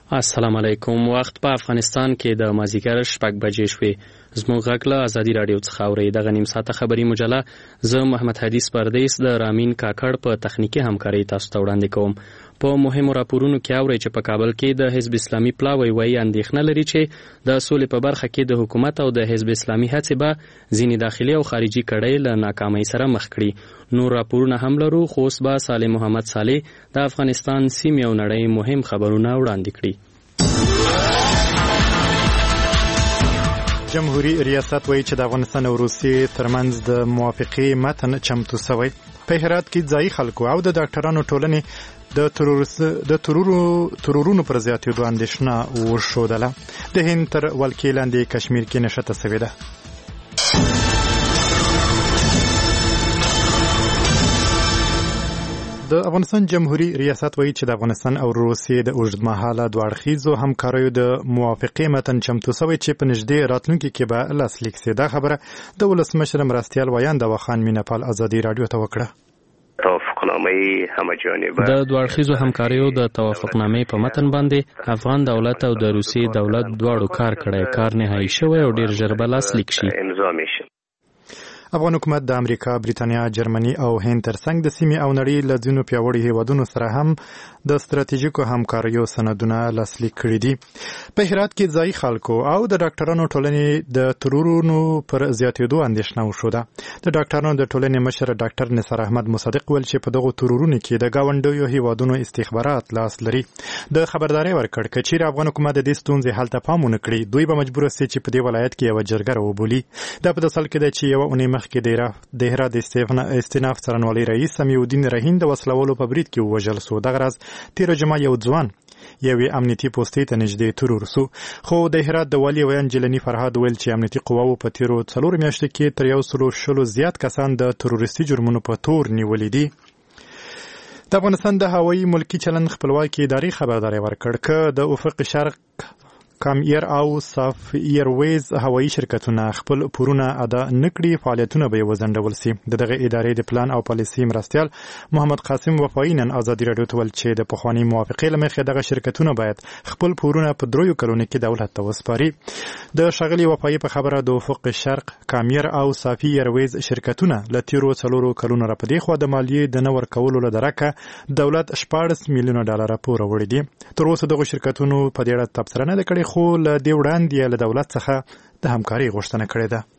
السلام علیکم. وخت په افغانستان کې د مازیګر 6 بجې شوې. زموږ غږ له ازادي رادیو څخه اورئ. دغه نیم ساعته خبري مجله زه محمد حدیث پردیس د رامین کاکړ په تخنیکی همکاري تاسو ته وړاندې کوم. په مهمو راپورونو کې اورئ چې په کابل کې د حزب اسلامي پلاوی وایي اندېښنه لري چې د سولې په برخه کې د حکومت او د حزب اسلامي هڅې به ځینې داخلي او خارجي کړۍ له ناکامۍ سره مخ کړي. نور راپورونه هم لرو، خو اوس به صالح محمد صالح د افغانستان سیمې او نړۍ مهم خبرونه وړاندې کړي. جمهوریت ریاست وایي چې د افغانستان او روسیې ترمنځ د موافقې متن چمتو شوی. په هرات کې ځایي خلکو او د ډاکټرانو ټولنې د ترورونو پر زیاتېدو اندېښنه وښودله. د هند تر ولکې لاندې کشمیر کې نښته شوې ده. د افغانستان جمهوریت ریاست وایي چې د افغانستان او روسیې د اوږدمهاله دوه اړخیزو همکاریو د موافقې متن چمتو شوی چې په نږدې راتلونکي کې به لاسلیک شي. دا خبره د ولسمشر مرستیال ویاند وخان مینهپال ازادي رادیو ته وکړه. د دوه اړخیزو همکاریو د توافقنامې په متن باندې افغان دولت او د روسیې دولت دواړو کار کړی. کار نهایی شوی او ډیر ژر به لاسلیک شي. افغان حکومت د امریکا، بریتانیا، جرمني او هند ترڅنګ د سیمې او نړۍ له ځینو پیاوړي هیوادونو سره هم د ستراتیژیکو همکاریو سندونه لاسلیک کړي دي. په هرات کې ځایي خلکو او د ډاکټرانو ټولنې د ترورونو پر زیاتېدو اندېښنه وښوده. د ډاکټرانو د ټولنې مشر ډاکټر نثار احمد مصدق ویل چې په دغو ترورونو کې د ګاونډیو هیوادونو استخبارات لاس لري. د خبرداري ورکړ که چیرې افغان حکومت د دې ستونزې حل ته پام ونه کړي، دوی به مجبور شي چې په دې ولایت کې یوه جرګه راوبولي. دا په داسې حال کې ده چې یوه اونۍ مخکې د هرات د استیناف څارنوالۍ رئیس سمیع الدین رحیم د وسلوالو په برید کې ووژل سو. دغه راز 13 جمعه یو ځوان یوې امنیتي پوستې ته نږدې ترور سو. خو د هرات د والي ویاند جلني فرهاد ویل چې امنیتي قواو په تیرو 4 میاشتو کې تر 120 زیات کسان د تروریستي جرمونو په تور نیولي دي. د افغانستان د هوایي ملکي چلند خپلواکي ادارې خبرداری ورکړ که د افق شرق کام ایر او صاف ایرویز هوایي شرکتونه خپل پورونه ادا نکړي، فعالیتونه به وزندول سي. دغه ادارې د پلان او پالیسي مرستیال محمد قاسم وفایی نن ازادي رادیو ته ویل چې د پخواني موافقې له مخې دغه شرکتونه باید خپل پورونه په 3 کلونو کې دولت ته وسپاري. د ښاغلي وفایی په خبره د افق شرق، کام ایر او صافي ایرویز شرکتونه له تیرو 4 کلونو را پدې خو د مالیې د نه ورکولو له درکه دولت 14 میلیونه ډالر پور وړي دي. تر اوسه دغه شرکتونو په دې اړه تبصره نه کړې، خو له دې وړاندې له دولت څخه د همکارۍ غوښتنه کړې ده.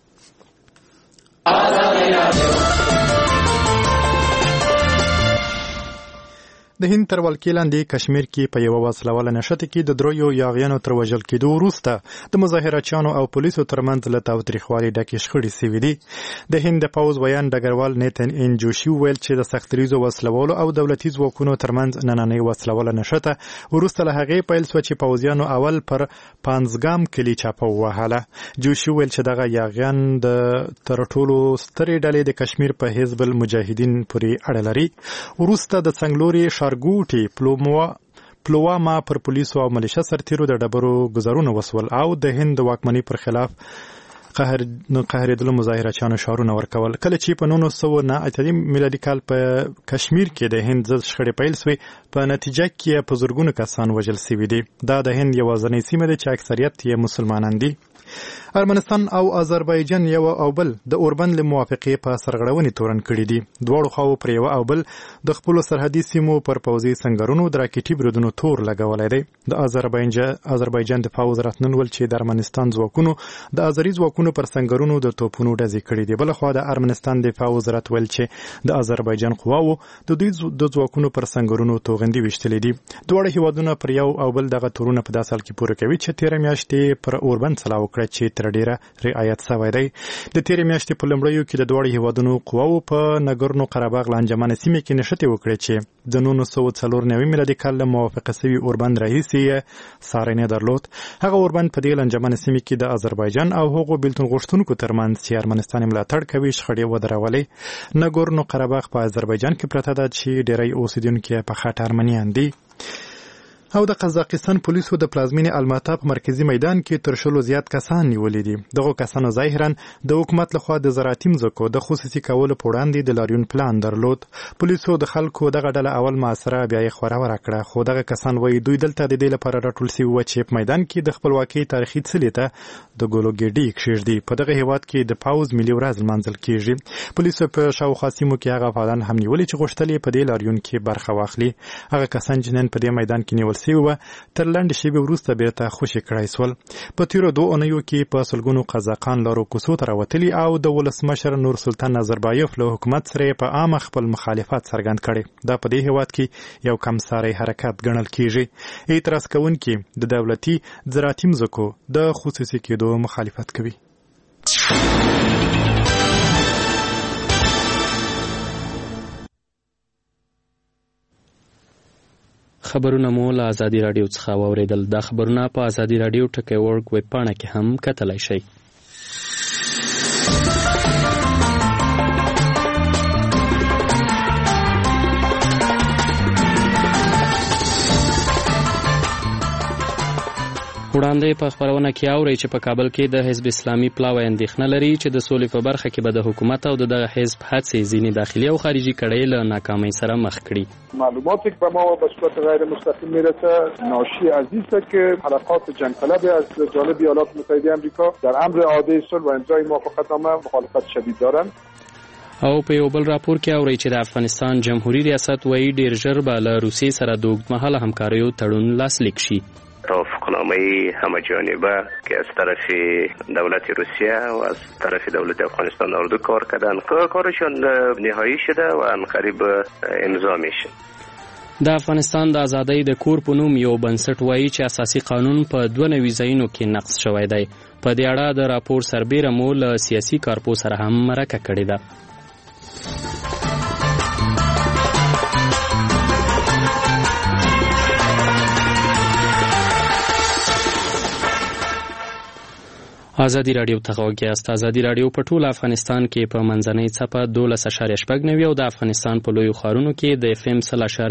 د هند تر ولکې لاندې کشمیر کې په یوه وسلواله نښته کې د 3 یاغیانو تر وژل کېدو وروسته د مظاهرچیانو او پولیسو ترمنځ له تاوتریخوالي ډکې شخړې شوې دي. د هند د پوځ ویاند ډګروال نیتن ان جوشي ویل چې د سختدریځو وسلوالو او دولتي ځواکونو ترمنځ نننۍ وسلواله نښته وروسته له هغې پیل شوه چې پوځیانو اول پر پانزګام کلي چاپه ووهله. جوشي ویل چې دغه یاغیان د تر ټولو سترې ډلې د کشمیر په حزب المجاهدین پورې اړه لري. وروسته د څنګلوري ګوټي پلواما پر پولیسو او ملیشه سرتیرو د ډبرو گزارونه وسول او د هند د واکمنۍ پر خلاف قهرېدلو مظاهرچیانو شعارونه ورکول. کله چې په 1989 میلادي کال په کشمیر کې د هند ضد شخړې پیل شوې، په نتیجه کې په زرګونو کسان وژل شوي دي. دا د هند یوازینۍ سیمه ده چې اکثریت یې مسلمانان دي. ارمنستان او آذربایجان یو او بل د اوربند له موافقې په سرغړونې تورن کړي دي. دواړو خواو پر یو او بل د خپل سرحدي سیمو پر پوځي سنگرونو د راکټي بریدونو تور لګولای دی. د آذربایجان د پوځ راتنن ول چې د ارمنستان ځواکونو د آذری ځواکونو پر سنگرونو د توپونو ډزې کړي دي. بل خو د ارمنستان د پوځ رات ول چې د آذربایجان قواو د دوی د ځواکونو پر سنگرونو توغندي وشتلې دي. دواړه هیوادونه پر یو او بل دغه تورونه په 10 سال کې پوره کوي چې 13 میاشتې پر اوربند سلا وکړه چې تر ډیره رعایت شوی دی. د تیرې میاشتې په لومړیو کې د دواړو هیوادونو قواو په نګورنو قرهباغ له انجمنه سیمې کې نښتې وکړې چې د 1994 میلادي کال له موافقه شوي اوربند راهیسې څارنې درلود. هغه اوربند په دې انجمنه سیمې کې د آذربایجان او هغو بیلتون غوښتونکو ترمنځ چې ارمنستان ملاتړ کوي شخړې ودرولې. نګورنو قرهباغ په آذربایجان کې پرته ده چې ډیری اوسیدونکي په خاطر ارمنیان دي. او د قزاقستان پولیسو د پلازمینې الماتا په مرکزی میدان کې تر 100 زیات کسان نیولې دي. دغه کسانو ظاهرا د حکومت لخوا د زراعتي مځکو د خصوصي کولو په وړاندې د لاریون پلان درلود. پولیسو د خلکو دغه ډله اول محاصره بیا یې خورا ورکړه، خو دغه کسان وایي دوی دلته د دې لپاره راټول شوي وو چې په میدان کې د خپلواکۍ تاریخي څلي ته د ګولوګېډي کښېږدي. په دغه هیواد کې د پاوز ملي ورځ لمانځل کیږي. پولیسو په شاوخوا سیمو کې هغه افغانان هم نیولي چې غوښتل یې په دې لاریون کې برخه واخلي. هغه کسان چې نن په دې میدان کې نیول شوي وو تر لنډې شېبې وروسته بیرته خوشي کړای سول. په تیرو 2 اونیو کې په سلګونو قزاقان لارو کوڅو ته راوتلي او د ولسمشر نور سلطان نظربایف له حکومت سره په عامه خپل مخالفت څرګند کړي. دا په دې هیواد کې یو کمساری حرکت ګڼل کیږي. اعتراض کوونکي د دولتي زراعتي مځکو د خصوصي کېدو مخالفت کوي. خبرونه مو له ازادي راډیو څخه واوریدل. دا خبرونه په ازادي راډیو ټکی ورک ویب پاڼه کې هم کتلای شئ. وړاندې په خبرونه کې اوري چې په کابل کې د حزب اسلامي پلاوی اندېښنه لري چې د سولې په برخه کې به د حکومت او دغه حزب هڅې ځینې داخلي او خارجي کړۍ له ناکامۍ سره مخ کړي. معلوماتی که به ما به صورت غیر مستقیم میرسه ناشی از این است که حلقات جنگ طلب از جانب ایالات متحده آمریکا در امر اعاده صلح و امضای موافقتنامه مخالفت شدید دارند. او په یو بل راپور کې اوري چې د افغانستان جمهوریت ریاست وایي ډیر ژر به له روسیې سره د اوږدمهاله همکاریو تړون لاسلیک شي. توافقنامه همه‌جانبه که از طرف دولت روسیه و از طرف دولت افغانستان اردو کار کردن کارشون نهایی شده و عنقریب امضا میشه. د افغانستان د آزادۍ د کور په نوم یو بنسټ وایي چې اساسي قانون په 92 ځایونو کې نقض شوی دی. په دې اړه د راپور سربیره مو له سیاسي کارپو سره هم مرکه کړې ده. ازادي راډیو ته غوږ یاست. ازادي راډیو په ټول افغانستان کې په منځنۍ څپه 12.9 او د افغانستان په لویو ښارونو کې د FM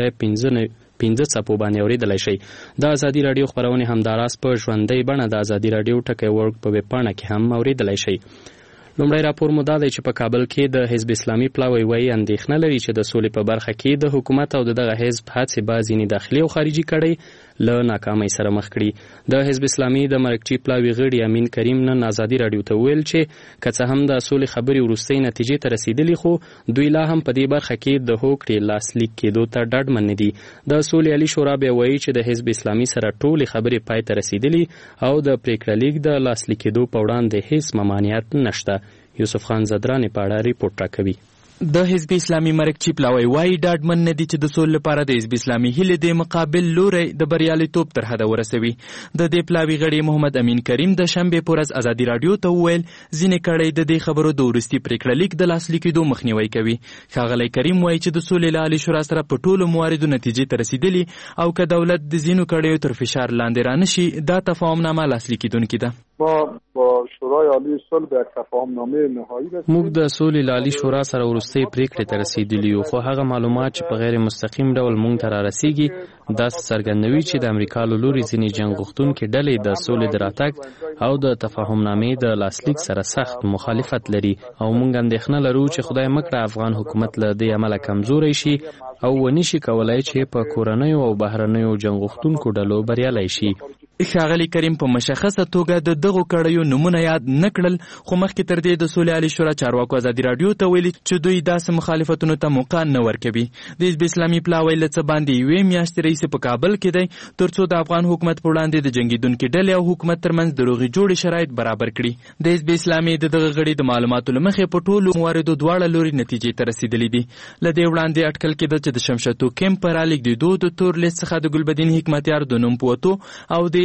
0.5 څپو باندې اورېدلی شئ. د ازادي راډیو خپرونې همداراز په ژوندۍ بڼه د ازادي راډیو ټکی ورک په ویب پاڼه کې هم اورېدلی شئ. لومړی راپور مو دا دی چې په کابل کې د حزب اسلامي پلاوی وایي اندېښنه لري چې د سولې په برخه کې د حکومت او دغه حزب هڅې به ځینې داخلي او خارجي کړۍ له ناکامۍ سره مخ کړي. د حزب اسلامي د مرکچی پلاوی غړي امین کریم نن ازادي راډیو ته ویل چې که څه هم د سولې خبرې وروستۍ نتیجې ته رسیدلي خو دوی لا هم په دې برخه کې د هوکړې لاسلیک کېدو ته ډاډمن نه دي. د سولې عالي شورا بیا وایي چې د حزب اسلامي سره ټولې خبرې پای ته رسیدلي او د پریکړه لیک د لاسلیک کېدو په وړاندې هیڅ ممانعت نشته. یوسف خان زدرانی په اړه ریپورټ راکوي. د حزب اسلامي مرکچی پلاوی وایي ډاډمن نه دي چې د سولې لپاره د حزب اسلامي هیلې د مقابل لوري د بریالیتوب تر حده ورسوي. د دې پلاوی غړي محمد امین کریم د شنبې په ورځ ازادي راډیو ته وویل ځینې کړۍ د دې خبرو د وروستي پریکړه لیک د لاسلیک کېدو مخنیوی کوي. ښاغلی کریم وایي چې د سولې له عالي شورا سره په ټولو مواردو نتیجې ته رسیدلي او که دولت د ځینو کړیو تر فشار لاندې رانشي دا تفاهمنامه لاسلیک کېدونکې ده. ما با شورای عالی صلح به تفاهمنامه نهایی رسیدیم. موږ د سولې عالی شورا سره وروستۍ پریکړې ته رسیدلي یو، خو هغه معلومات چې په غیر مستقیم ډول موږ ته را رسیږي دا څرګندوي چې د امریکا له لوري ځینې جنګ غوښتونکي ډلې د سولې د راتګ او د تفاهمنامې د لاسلیک سره سخت مخالفت لري او موږ اندېښنه لرو چې خدای مکړه افغان حکومت له دې عمله کمزوری شي او ونشي کولای چې په کورنیو او بهرنیو جنګ غوښتونکو ډلو بریالی شي. ښاغلی کریم په مشخصه توګه د دغو کړیو نومونه یاد نه کړل، خو مخکې تر دې د سولې عالي شورا چارواکو ازادي راډیو ته ویلي چې دوی داسې مخالفتونو ته موقع نه ورکوي. د حزب اسلامي پلاوی له څه باندې 1 میاشتې راهیسې په کابل کې دی ترڅو د افغان حکومت په وړاندې د جنګېدونکي ډلې او حکومت ترمنځ د روغې جوړې شرایط برابر کړي. د حزب اسلامي د دغه غړي د معلوماتو له مخې په ټولو مواردو دواړه لوري نتیجې ته رسیدلي دي. له دې وړاندې اټکل کېده چې د شمشتو کیمپ په رالیږدېدو د تور لیست څخه د ګلبدین حکمتیار د نوم په وتو او د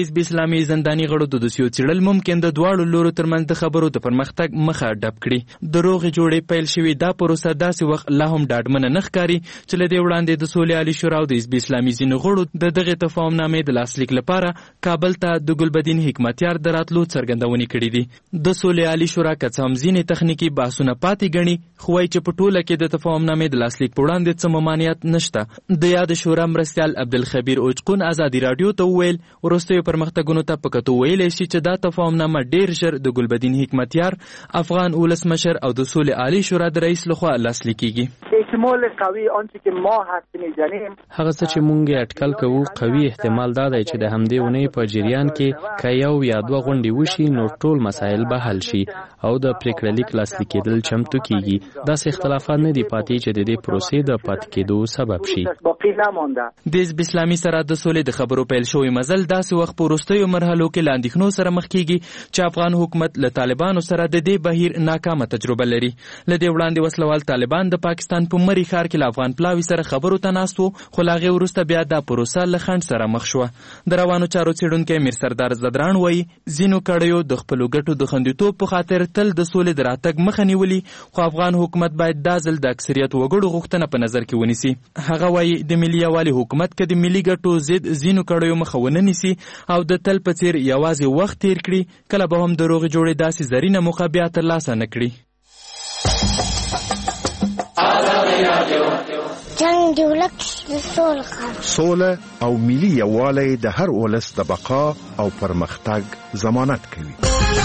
حزب اسلامي زنداني غړو د دوسیو څېړل ممکن د دواړو لورو ترمنځ د خبرو د پرمختګ مخه ډب کړي. د روغې جوړې پیل شوې دا پروسه داسې وخت لا هم ډاډمنه نه ښکاري چې له دې وړاندې د سولې عالي شورا او د حزب اسلامي ځینو غړو د دغې تفاهمنامې د لاسلیک لپاره کابل ته د ګلبدین حکمتیار د راتلو څرګندونې کړي دي. د سولې عالي شورا که څه هم ځینې تخنیکي بحثونه پاتې ګڼي، خو وایي چې په ټوله کې د تفاهمنامې د لاسلیک په وړاندې څه ممانعت نشته. د یاد شورا مرستیال عبدالخبیر اوچقون ازادي راډیو ته وویل وروستیو پرمختګونو ته په کتو ویلی شي چې دا تفاهمنامه ډېر ژر د ګلبدین حکمتیار، افغان ولسمشر او د سولې عالي شورا د رئیس لخوا لاسلیک کیږي. احتمال قوي آنچه که ما حد می‌زنیم هغه څه چې مونږ اټکل کوو قوي احتمال دا دی چې د همدې اونۍ په جریان کې که یو یا دوه غونډې وشي نو ټول مسایل به حل شي او د پریکړه لیک لاسلیک کېدل چمتو کیږي. داسې اختلافات نه دي پاتې چې د دې پروسې د پاتې کېدو سبب شي. د حزب اسلامي سره د سولې د خبرو پیل شوی مزل داسې وخت په وروستیو مرحلو کې له اندېښنو سره مخ کیږي چې افغان حکومت له طالبانو سره د دې بهیر ناکامه تجربه لري. له دې وړاندې وسلوال طالبان د پاکستان په مری ښار کې له افغان پلاوي سره خبرو ته ناست وو، خو له هغې وروسته بیا دا پروسه له خنډ سره مخ شوه. د روانو چارو څېړونکی میر سردار زدران وایي ځینو کړیو د خپلو ګټو د خوندیتوب په خاطر تل د سولې د راتګ مخه نیولي، خو افغان حکومت باید دا ځل د اکثریت وګړو غوښتنه په نظر کې ونیسي. هغه وایي د ملي یووالي حکومت که د ملي ګټو ضد ځینو کړیو مخه ونه نیسي او د تل په څېر یوازې وخت تیر کړي، کله به هم د روغې جوړې داسې زرینه موقع بیا ترلاسه نه کړي. جنگ د ولس سوله او ملي یووالی د هر ولس د بقا او پرمختګ ضمانت کوي.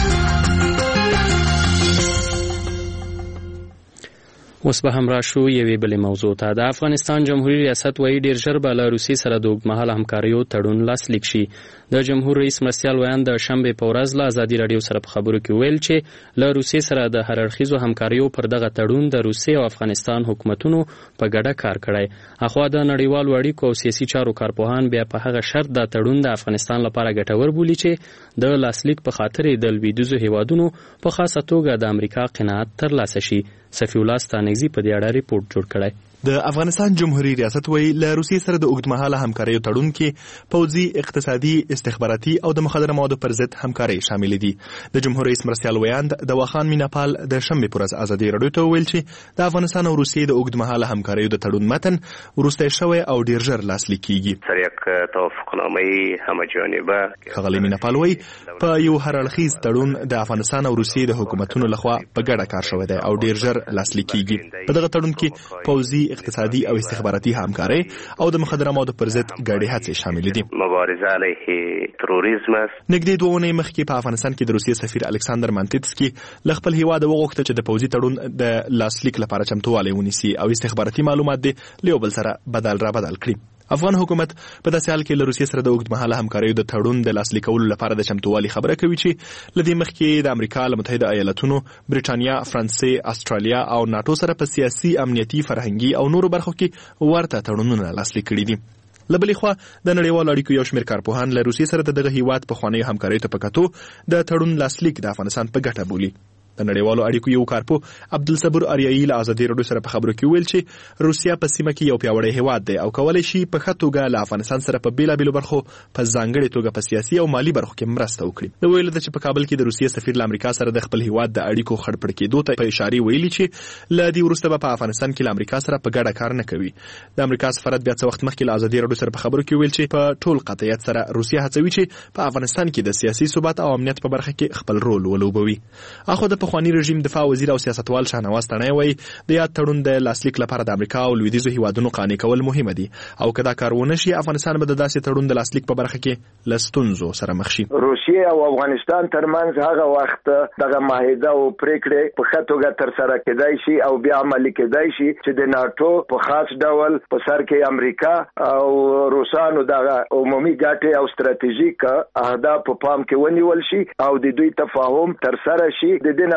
اوس به هم راشو یوې بلې موضوع ته. د افغانستان جمهوریت ریاست وایي ډېر ژر به له روسیې سره د اوږدمهاله همکاریو تړون لاسلیک شي. د جمهور رئیس مرستیال ویان د شنبې په ورځ له ازادي راډیو سره په خبرو کې ویل چې له روسیې سره د هر اړخیزو همکاریو پر دغه تړون د روسیې او افغانستان حکومتونو په ګډه کار کړی. اخوا د نړیوالو اړیکو او سیاسي چارو کارپوهان بیا په هغه شرط دا تړون د افغانستان لپاره ګټور بولي چې د لاسلیک په خاطر د لویدیځو هیوادونو په خاصه توګه د امریکا قناعت ترلاسه شي. صفی الله ستانګزي په دې اړه ریپورت جوړ کړی. د افغانستان جمهوریت ریاست وایي له روسیې سره د اوږدمهاله همکاریو تړون کې پوځي، اقتصادي، استخباراتي او د مخدره موادو پر ضد همکارۍ شامل دي. د جمهور رئیس مرستیال ویاند د واخان میناپال د شنبې پر ورځ ازادي راډیو ته وویل چې د افغانستان او روسیې د اوږدمهاله همکاریو د تړون متن وروستی شوی او ډیر ژر لاسلیک کیږي. سره یک توافقنامه همجانبه ښاغلی میناپال وایي په یو هر اړخیز تړون د افغانستان او روسیې د حکومتونو لخوا په ګډه کار شوی دی او ډیر ژر لاسلیک کیږي. په دغه تړون کې پوځي، اقتصادي او استخباراتي همکاري او د مخدره موادو پر ضد ګډې هڅې شامل دي. مبارزه علیه تروریسم است. نږدې 2 اونۍ مخکې په افغانستان کې د روسیې سفیر الکساندر مانتیتسکي له خپل هیواد وغوښته چې د پوځي تړون د لاسلیک لپاره چمتووالی ونیسي او استخباراتي معلومات دې له یو بل سره بدل کړي. افغان حکومت په داسې حال کې له روسیې سره د اوږدمهاله همکاریو د تړون د لاسلیکولو لپاره د چمتووالي خبره کوي چې له دې مخکې د امریکا له متحده ایالتونو، برېټانیا، فرانسې، استرالیا او ناټو سره په سیاسي، امنیتي، فرهنګي او نورو برخو کې ورته تړونونه لاسلیک کړي دي. له بلې خوا د نړیوالو اړیکو یو شمېر کارپوهان له روسیې سره د دغه هیواد پخوانیو همکاریو ته په کتو د تړون لاسلیک د افغانستان په ګټه بولي. د نړیوالو اړیکو یو کارپوه عبدالصبور اریایي له ازادي راډیو سره په خبرو کې ویل چې روسیا په سیمه کې یو پیاوړی هیواد دی او کولی شي په ښه توګه له افغانستان سره په بیلابیلو برخو په ځانګړې توګه په سیاسي او مالي برخو کې مرسته وکړي. د ویل ده چې په کابل کې د روسیې سفیر له امریکا سره د خپل هیواد د اړیکو خړپړ کېدو ته په اشاره ویلي چې له دې وروسته به په افغانستان کې له امریکا سره په ګډه کار نه کوي. د امریکا سفارت بیا څه وخت مخکې له ازادي راډیو سره په خبرو کې ویل چې په ټول قطعیت سره روسیا هڅوي چې په افغانستان کې د سیاسي ثبات او امنیت په برخه کې خپل رول ولوبوي. اخو د پخوانی رژیم دفاع وزیر او سیاستوال شاهنواز تڼۍ وایي د یاد تړون د لاسلیک لپاره د امریکا او لویدیځو هیوادونو قانع کول مهمه دي او که دا کار ونه شي افغانستان به د داسې تړون د لاسلیک په برخه کې له ستونزو سره مخ شي. روسیې او افغانستان ترمنځ هغه وخت دغه معاهده او پریکړې په ښه توګه ترسره کېدای شي او بیا عملي کېدای شي چې د ناټو په خاص ډول په سر کې امریکا او روسانو دغه عمومي ګټې او ستراتیژیک اهداف په پام کې ونیول شي او د دوی تفاهم ترسره شي. د دې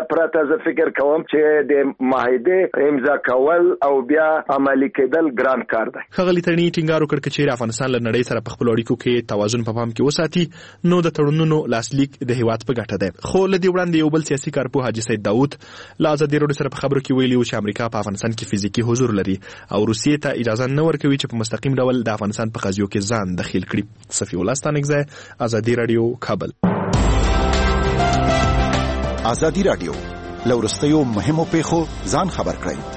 نه پرته زه فکر کوم چې د معاهده امضا کول او بیا عملي کېدل ګران کار دی. ښاغلي ترني ټینګار وکړ چې افغانستان له نړۍ سره په خپل اړیکو کې توازن په پام کې وساتي نو د تړونونو لاسلیک د هیواد په ګټه دی. خو له دې وړاندې یو بل سیاسي کارپوه حاجي سید داود له ازادي راډیو سره په خبرو کې ویلي و چې امریکا په افغانستان کې فزیکي حضور لري او روسیې ته اجازه نه ورکوي چې په مستقیم ډول د افغانستان په قضیو کې ځان دخیل کړي. صفی الله ستانکزی، ازادي راډیو، کابل. ازادي راډیو لورستیو مهمو پیښو ځان خبر کړئ.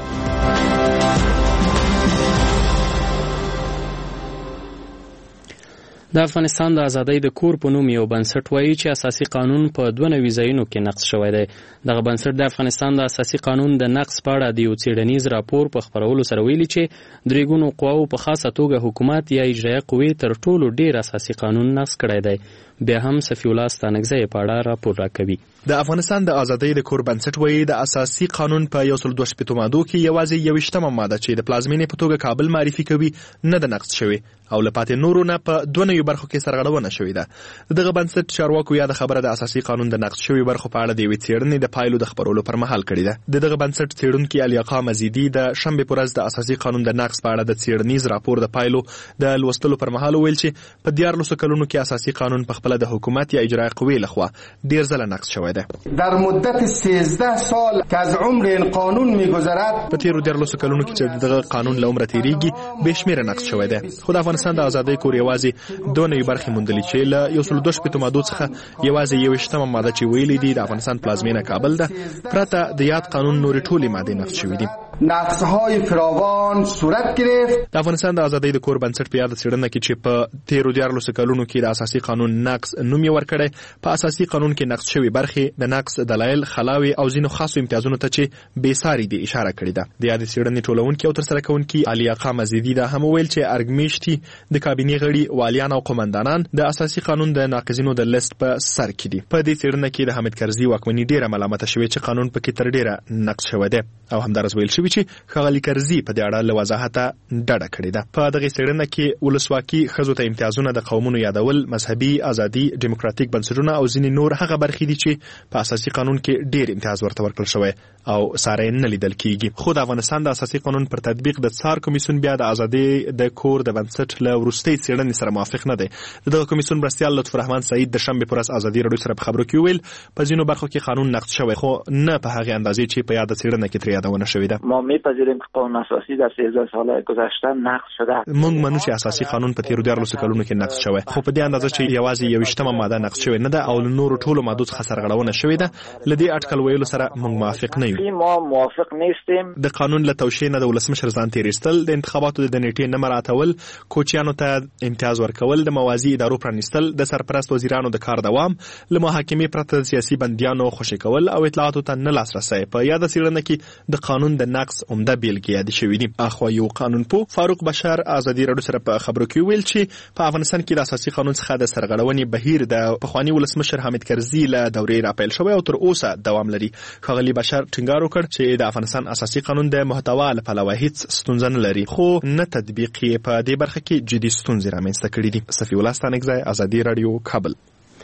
د افغانستان د ازادۍ د کور په نوم یو بنسټ وایي چې اساسي قانون په 92 ځایونو کې نقض شوی دی. دغه بنسټ د افغانستان د اساسي قانون د نقض په اړه د یو څېړنیز راپور په خپرولو سره ویلي چې درې ګونو قواو په خاصه توګه حکومت یا اجرایه قوې تر ټولو ډیر اساسي قانون نقض کړی دی. بیا هم صفی الله ستانکزی په اړه راپور راکوي. د افغانستان د ازادۍ د کور بنسټ وایي د اساسي قانون په 122 مادو کې یوازې 21مه ماده چې د پلازمینې په توګه کابل معرفي کوي نه د نقض شوی او لپاره نورو نه په 92 برخو کې سرغړونه شوې ده. دغه بنسټ چارواکو یا د خبره د اساسي قانون د نقض شوی برخو په اړه د یوې څېړنې د پایلو د خبرولو پر مهال کړې ده. دغه بنسټ څېړونکي علیاقا مزیدي د شنبې پر ورځ د اساسي قانون د نقض په اړه د څېړنیز راپور د پایلو د لوستلو پر مهال ویل چې په 14 کلونو کې اساسي قانون په خپل د حکومت یا اجرایه قوې لخوا ډیر ځله نقض شوی ده. در مدت 13 سال که از عمر این قانون می‌گذرد په تیرو 14 کلونو کې چې دغه قانون له عمره تیریږي به شمیره نقض شوی ده. خو د افغانستان د ازادۍ کور یوازې 2 برخې موندلې چې له 122 مادو څخه یوازې 21مه ماده چې ویلي دي د افغانستان پلازمینه کابل ده پرته د یاد قانون نورې ټولې مادې نقض شوې دي. نقض‌های فراوان صورت گرفت. د افغانستان د ازادۍ د کور بنسټ په یاد څېړنه کې چې په تیرو 14 کلونو کې د اساسي قانون نقض نوم یې ورکړی په اساسي قانون کې نقض شوی برخې د نقض دلایل خلاوي او ځینو خاصو امتیازونو ته چې بېساري دي اشاره کړې ده. د یاد څېړنې ټولونکي او ترسره کوونکي علیاقا مزیدي دا هم ویل چې ارګمیشتي د کابینې غړي والیان او قومندانان د اساسي قانون د ناقضینو د لیست په سر کې دي. په دې څېړنه کې د حامد کرزي واکمني ډیره ملامته شوې چې قانون پکې تر ډیره نقض شوی دی او همدارس ویل شوی چې ښاغلي کرزي په دې اړه له وضاحته ډډه کړې ده. په دغه څېړنه کې ولسواکي، ښځو ته امتیازونه، د قومونو یادول، مذهبي ازادي، ډیموکراتیک بنسټونه او ځینې نور هغه برخې دي چې په اساسي قانون کې ډیر امتیاز ورته ورکړل شوی او ساره نه لیدل کیږي. خو د افغانستان د اساسي قانون پر تطبیق د څار کمیسیون بیا د ازادۍ د کور د بنسټ له وروستۍ څېړنې سره موافق نه دی. دغه کمیسیون مرستیال لطف الرحمن سعید د شنبې پر ورځ ازادي راډیو سره په خبرو کې ویل په ځینو برخو کې قانون نقض شوی خو نه په هغه اندازې چې په یاد څېړنه کې ترې یادونه شوې ده. ما میپذیریم که قانون اساسی در 13 سال گذشته نقض شده. موږ منو چې اساسي قانون په تیرو 14 کلونو کې نقض شوی خو په دې اندازه چې یوازې 21مه ماده نقض شوی نه ده او نورو ټولو مادو څخه سرغړونه شوې ده. لدې اټکل ویلو سره موږ موافق نه یو. ما موافق نیستیم. د قانون له توشیح نه د ولسمشر ځان تیریستل، د انتخاباتو د نیټې نه مراعاتول، کوچیانو ته امتیاز ورکول، د موازی ادارو پرانیستل، د سرپرست وزیرانو د کار دوام، له محاکمې پرته سیاسي بندیانو خوشي کول او اطلاعاتو ته نه لاسرسی په یاد څېړنه کې د قانون د نقض عمده بیلګې یادې شوې دي. اخوا یو قانونپوه فاروق بشر ازادي راډیو سره په خبرو کې ویل چې په افغانستان کې د اساسي قانون څخه د سرغړونې بهیر د پخوانی ولسمشر حامد کرزي له دورې راپیل شوی او تر اوسه دوام لري. ښاغلي بشر ټینګار وکړ چې د افغانستان اساسي قانون د محتوا له پلوه هیڅ ستونزه نه لري خو نه تطبیق یې په دې برخه کې جدي ستونزې رامنځته کړي دي. صفی الله ستانکزی، ازادي راډیو، کابل.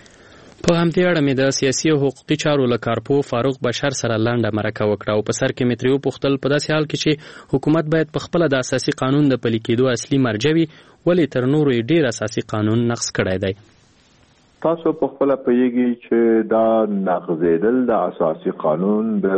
په همدې اړه مې د سیاسي او حقوقي چارو له کارپوه فاروق بشر سره لنډه مرکه وکړه او په سر کې مې ترې وپوښتل په داسې حال کې چې حکومت باید په خپله د اساسي قانون د پلي کېدو اصلي مرجع وي ولې تر نورو یې ډېر اساسي قانون نقض کړی دی. تاسو په خپل پیږي چې دا نقضېدل د اساسي قانون د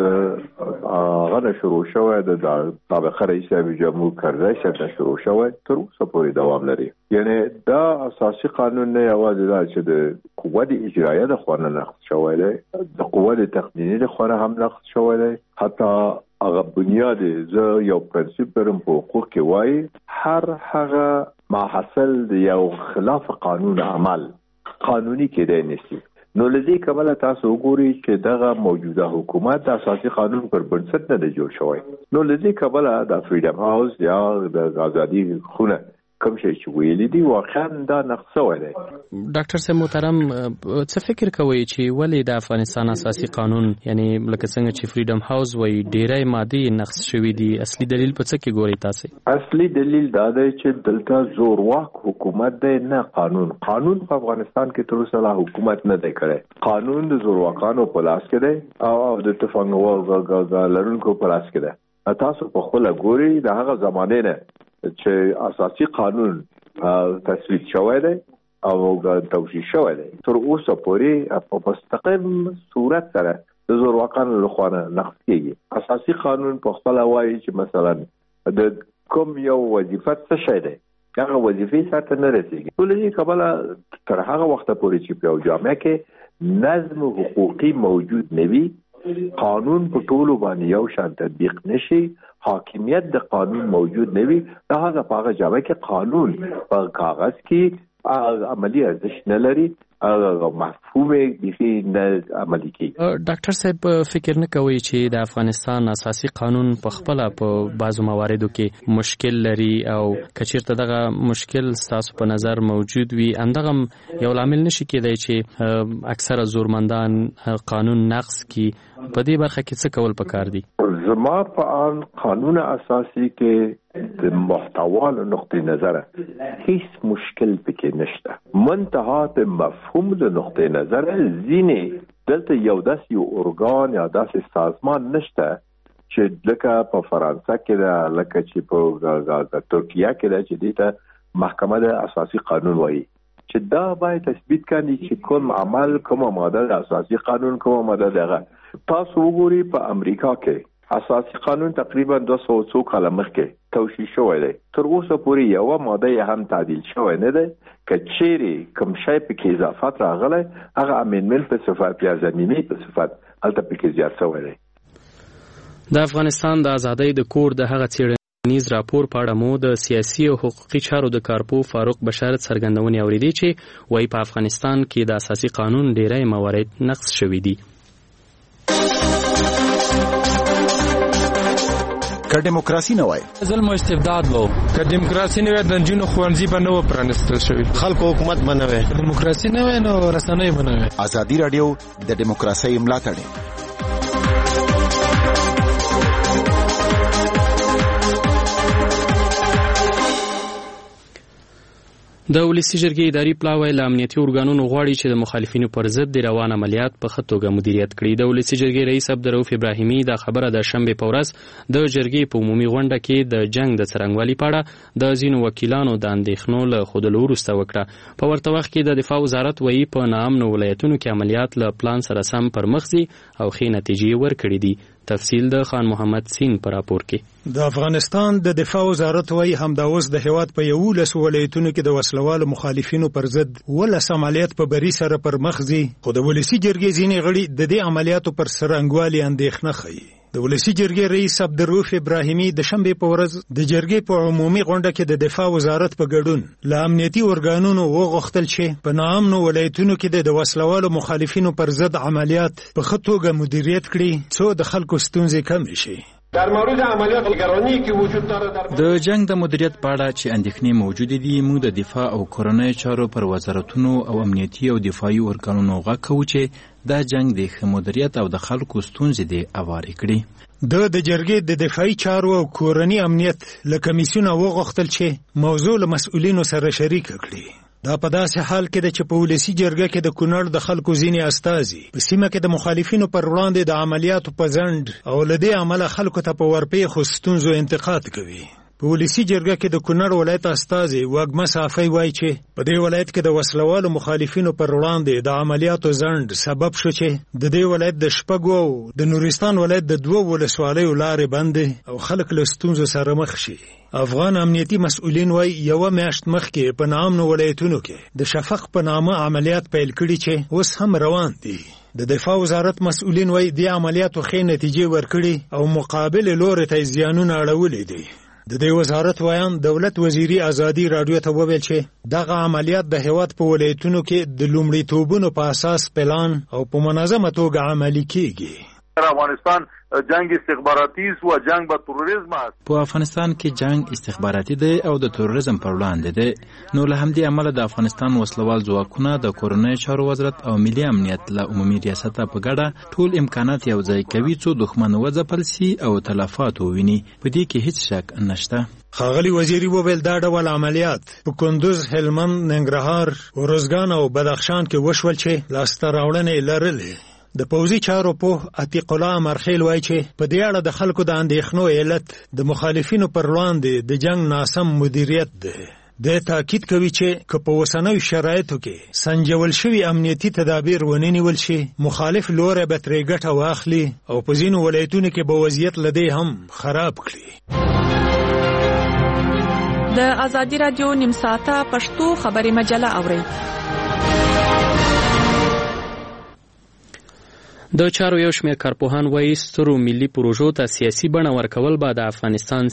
هغه شروع شوی د سابق رئیس جمهور کرزي څخه شروع شوی تر اوسه پورې دوام لري. یعنی دا اساسي قانون نه یوازې دا چې د قوت اجرایه د خوا نه نقض شوی دی، د قوت تقنینی د خوا هم نقض شوی دی. حتی هغه بنیاد زه یو پرنسپ لرم په حقوق کې وایي هر هغه ما حاصل د یو خلاف قانون عمل قانوني کېدای نشي. نو لذي کبله تاسو وګورئ چې دغه موجوده حکومت د اساسي قانون پر بنسټ نه جوړ شوی. نو لذي کبله د فریډم هاوس یا د آزادي خونه کوم شي چې ویلي دي واقعا دا نقص شوی دی. ډاکټر صاحب محترم، څه فکر کوئ چې ولې د افغانستان اساسي قانون یعنی لکه څنګه چې فریډم هاوس وایي ډیری مادې نقض شوي دي، اصلي دلیل په څه کې ګورئ تاسو؟ اصلي دلیل دا دی چې دلته زورواک حکومت دی نه قانون. قانون په افغانستان کې تر اوسه لا حکومت نه دی کړی. قانون د زورواکانو په لاس کې دی او د تفنګ لرونکو په لاس کې دی. تاسو په خپل ګوري د هغه زمانه نه چې اساسي قانون تصویب شوی دی او توشیح شوی دی تر اوسه پورې په مستقیم صورت سره د زورواکانو لخوا نقض کیږي. اساسي قانون په خپل وایي چې مثلا د کوم یو وظیفه څه شی دی هغه وظیفې سره نه رسیږي. ټولنې قبل تر هغه وخت پورې چې په جامعه کې نظم حقوقي موجود نه وي، قانون په ټولو باندې یو شان تطبیق نشي، حاکمیت د قانون موجود نه وي، لہذا په هغه جامعه کې قانون په کاغذ کې عملی ارزښت نه لري، مفهوم یې نه عملي کیږي. ډاکټر صاحب فکر نه کوي چې د افغانستان اساسي قانون په خپل په بعضو مواردو کې مشکل لري او کچیرته دغه مشکل تاسو په نظر موجود وي اندغه یو عامل نشي کېدای چې اکثره زورمندان قانون نقض کی؟ په دې برخه کې څه کول پکار دي؟ زما په ان قانون اساسي کې د محتوا له نقطې نظر هیڅ مشکل پکې نشته، منتها د مفهوم له نقطې نظر ځینې دلته یو داسې ارګان یا داسې سازمان نشته چې لکه په فرانسه کې ده، لکه چې په ترکیه کې ده چې دې محکمه د اساسي قانون وایي چې دا باید تثبیت کړي چې کوم عمل کومه ماده د اساسي قانون کومه ماده ده. تاسو وګورئ په امریکا کې اساسي قانون تقریبا 200 کاله مخکې توشیح شوی دی، تر اوسه پورې یو ماده هم تعدیل شوی نه ده. کچېری کوم شی په اضافات راغلی هغه امندمنت په صفت یا ضمیمي په صفت هلته پکې زیات شوی دی. د افغانستان د ازادۍ د کور د هغه څېړنیز راپور په اړه مو د سیاسي او حقوقي چارو د کارپو فاروق بشارت څرګندونې اوریدې چې وایي په افغانستان کې د اساسي قانون ډیری موارد نقض شوي دي. که دیموکراسي نه وای ظلم او استبداد وو، که دیموکراسي نه وای د نجونو ښوونځي به نه و پرانیستل شوي، خلکو حکومت به نه وای، دیموکراسي نه وای نو رسنۍ به نه وای. ازادي راډیو د دیموکراسۍ ملاتړ. د ولسي جرګې اداري پلاوی له امنیتي ارګانونو غواړي چې د مخالفینو پر ضد د روان عملیات په ښه توګه مدیریت کړي. د ولسي جرګې رئیس عبدالرؤف ابراهیمي دا خبره د شنبې په ورځ د جرګې په عمومي غونډه کې د جنګ د څرنګوالي په اړه د ځینو وکیلانو د اندېښنو له ښودلو وروسته وکړه. په ورته وخت کې د دفاع وزارت وایي په ناامنو ولایتونو کې عملیات له پلان سره سم پر مخ ځي او ښې نتیجې ورکړي دي. تفصیل د خان محمد سین پر راپور کې. د افغانستان د دفاع وزارت وایي همدا اوس د هیواد په 11 ولایتونو کې د وسلوالو مخالفینو پر ضد 11 عملیات په بری سره پر مخ ځي، خو د ولسي جرګې ځینې غړي د دې عملیاتو پر څرنګوالي اندېښنه ښيي. د ولسي جرګې رئیس عبدالرؤف ابراهیمي د شنبې په ورځ د جرګې په عمومي غونډه کې د دفاع وزارت په ګډون له امنیتي ارګانونو وغوښتل چې په ناامنو ولایتونو کې د وسلوالو مخالفینو پر ضد عملیات په ښه توګه مدیریت کړي څو د خلکو ستونزې کمې شي. در مورد عملیات نگرانی که وجود داره د جنگ د مدیریت په اړه چې اندېښنې موجودې دي، موږ د دفاع او کورنۍ چارو پر وزارتونو او امنیتي او دفاعي ارګانونو غږ کوو چې دا جنگ د ښه مدیریت او د خلکو ستونزې دې هوارې کړي. د جرګې د دفاعي چارو او کورنۍ امنیت له کمیسیونه وغوښتل چې موضوع له مسؤلینو سره شریک کړي. دا په داسې حال کې ده چې په ولسي جرګه کې د کونړ د خلکو ځینې استازي په سیمه کې د مخالفینو پر وړاندې د عملیاتو په ځنډ او له دې امله خلکو ته په ورپېښو ستونزو انتقاد کوي. په ولسي جرګه کې د کونړ ولایت استازي واګمه صافی وایي چې په دې ولایت کې د وسلوالو مخالفینو پر وړاندې د عملیاتو ځنډ سبب شو چې د دې ولایت د شپږو او د نورستان ولایت د 2 ولسوالیو لارې بندې او خلک له ستونزو سره مخ شي. افغان امنیتي مسؤلین وایي یوه میاشت مخکې په ناامنو ولایتونو کې د شفق په نامه عملیات پیل کړي چې اوس هم روان دي. د دفاع وزارت مسؤلین وایي د عملیاتو ښې نتیجې ورکړي او مقابل لوري ته زیانونه اړولي دي. د دې وزارت وایان دولت وزیري ازادي راډیو ته وویل چې دغه عملیات د هیواد په ولایتونو کې د لومړیتوبونو په اساس پلان او په منظمه توګه عملي کیږي. در افغانستان جنگ استخباراتي او جنگ با تروریسم است. په افغانستان کې جنگ استخباراتي دی او د تروریزم پر وړاندې دی. نو له همدې امله د افغانستان وسلوال ځواکونه د کورنۍ چارو وزارت او ملي امنیت له عمومي ریاست په ګډه ټول امکانات یو ځای کوي څو دښمن وځپل سي او تلفات وویني. په دې کې هیڅ شک نشته. ښاغلي وزیري وویل دا ډول عملیات په کندوز، هلمند، ننګرهار، ارزګان او بدخشان کې وشول چې لاسته راوړنې لرلې. د پوځي چارو په عتیق الله امرخیل وایي چې په دې اړه د خلکو د اندېښنو علت د مخالفینو پر وړاندې د جنگ ناسم مدیریت دی. د تاکید کوي چې که په اوسنیو شرایطو کې سنجول شوي امنیتي تدابیر ونه نیول شي، مخالف لوری به ترې ګټه واخلي او په ځینو ولایتونو کې به وضعیت له دې هم خراب کړي. د ازادي راډیو نیم ساعته پښتو خبري مجله اورئ. د چارو یو شمېر کارپوهان وایي سترو ملي پروژو ته سیاسي بڼه ورکول به د افغانستان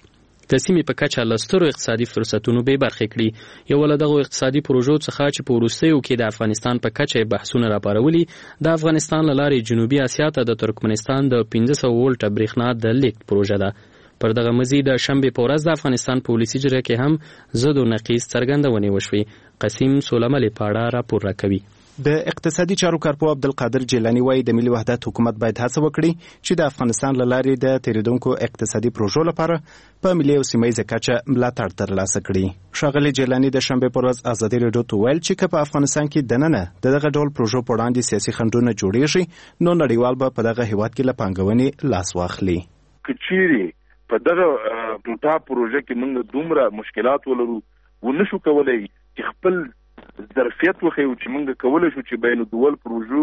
د سیمې په کچه له سترو اقتصادي فرصتونو بې برخې کړي. یو له دغو اقتصادي پروژو څخه چې په وروستیو کې د افغانستان په کچه بحثونه راپارولي د افغانستان له لارې جنوبي اسیا ته د ترکمنستان د 1500 وولټه برېښنا د لیږد پروژه ده. پر دغه مزید د شنبې په ورځ د افغانستان په ولسي جرګه کې هم ضد و نقیض څرګندونې وشوې. قسیم سولمل پاړه راپور راکوي. د اقتصادي چارو کارپو عبدالقادر جیلانی وایي د ملي وحدت حکومت باید هڅه وکړي چې د افغانستان له لارې د تیریدونکو اقتصادي پروژو لپاره په ملي او سیمه ییزه کچه ملاتړ ترلاسه کړي. ښاغلي جیلانی د شنبې په ورځ ازادي راډیو ته ویل چې که په افغانستان کې دننه د دغه ډول پروژو په وړاندې سیاسي خنډونه جوړیږي نو نړیوال به په دغه هیواد کې له پانګونې لاس واخلي. که چیرې په دغه ټوټا پروژه کې موږ دومره مشکلات ولرو ونشو کولای چې خپل ظرفیت وخیو چې موږ کولای شو چې بین الدول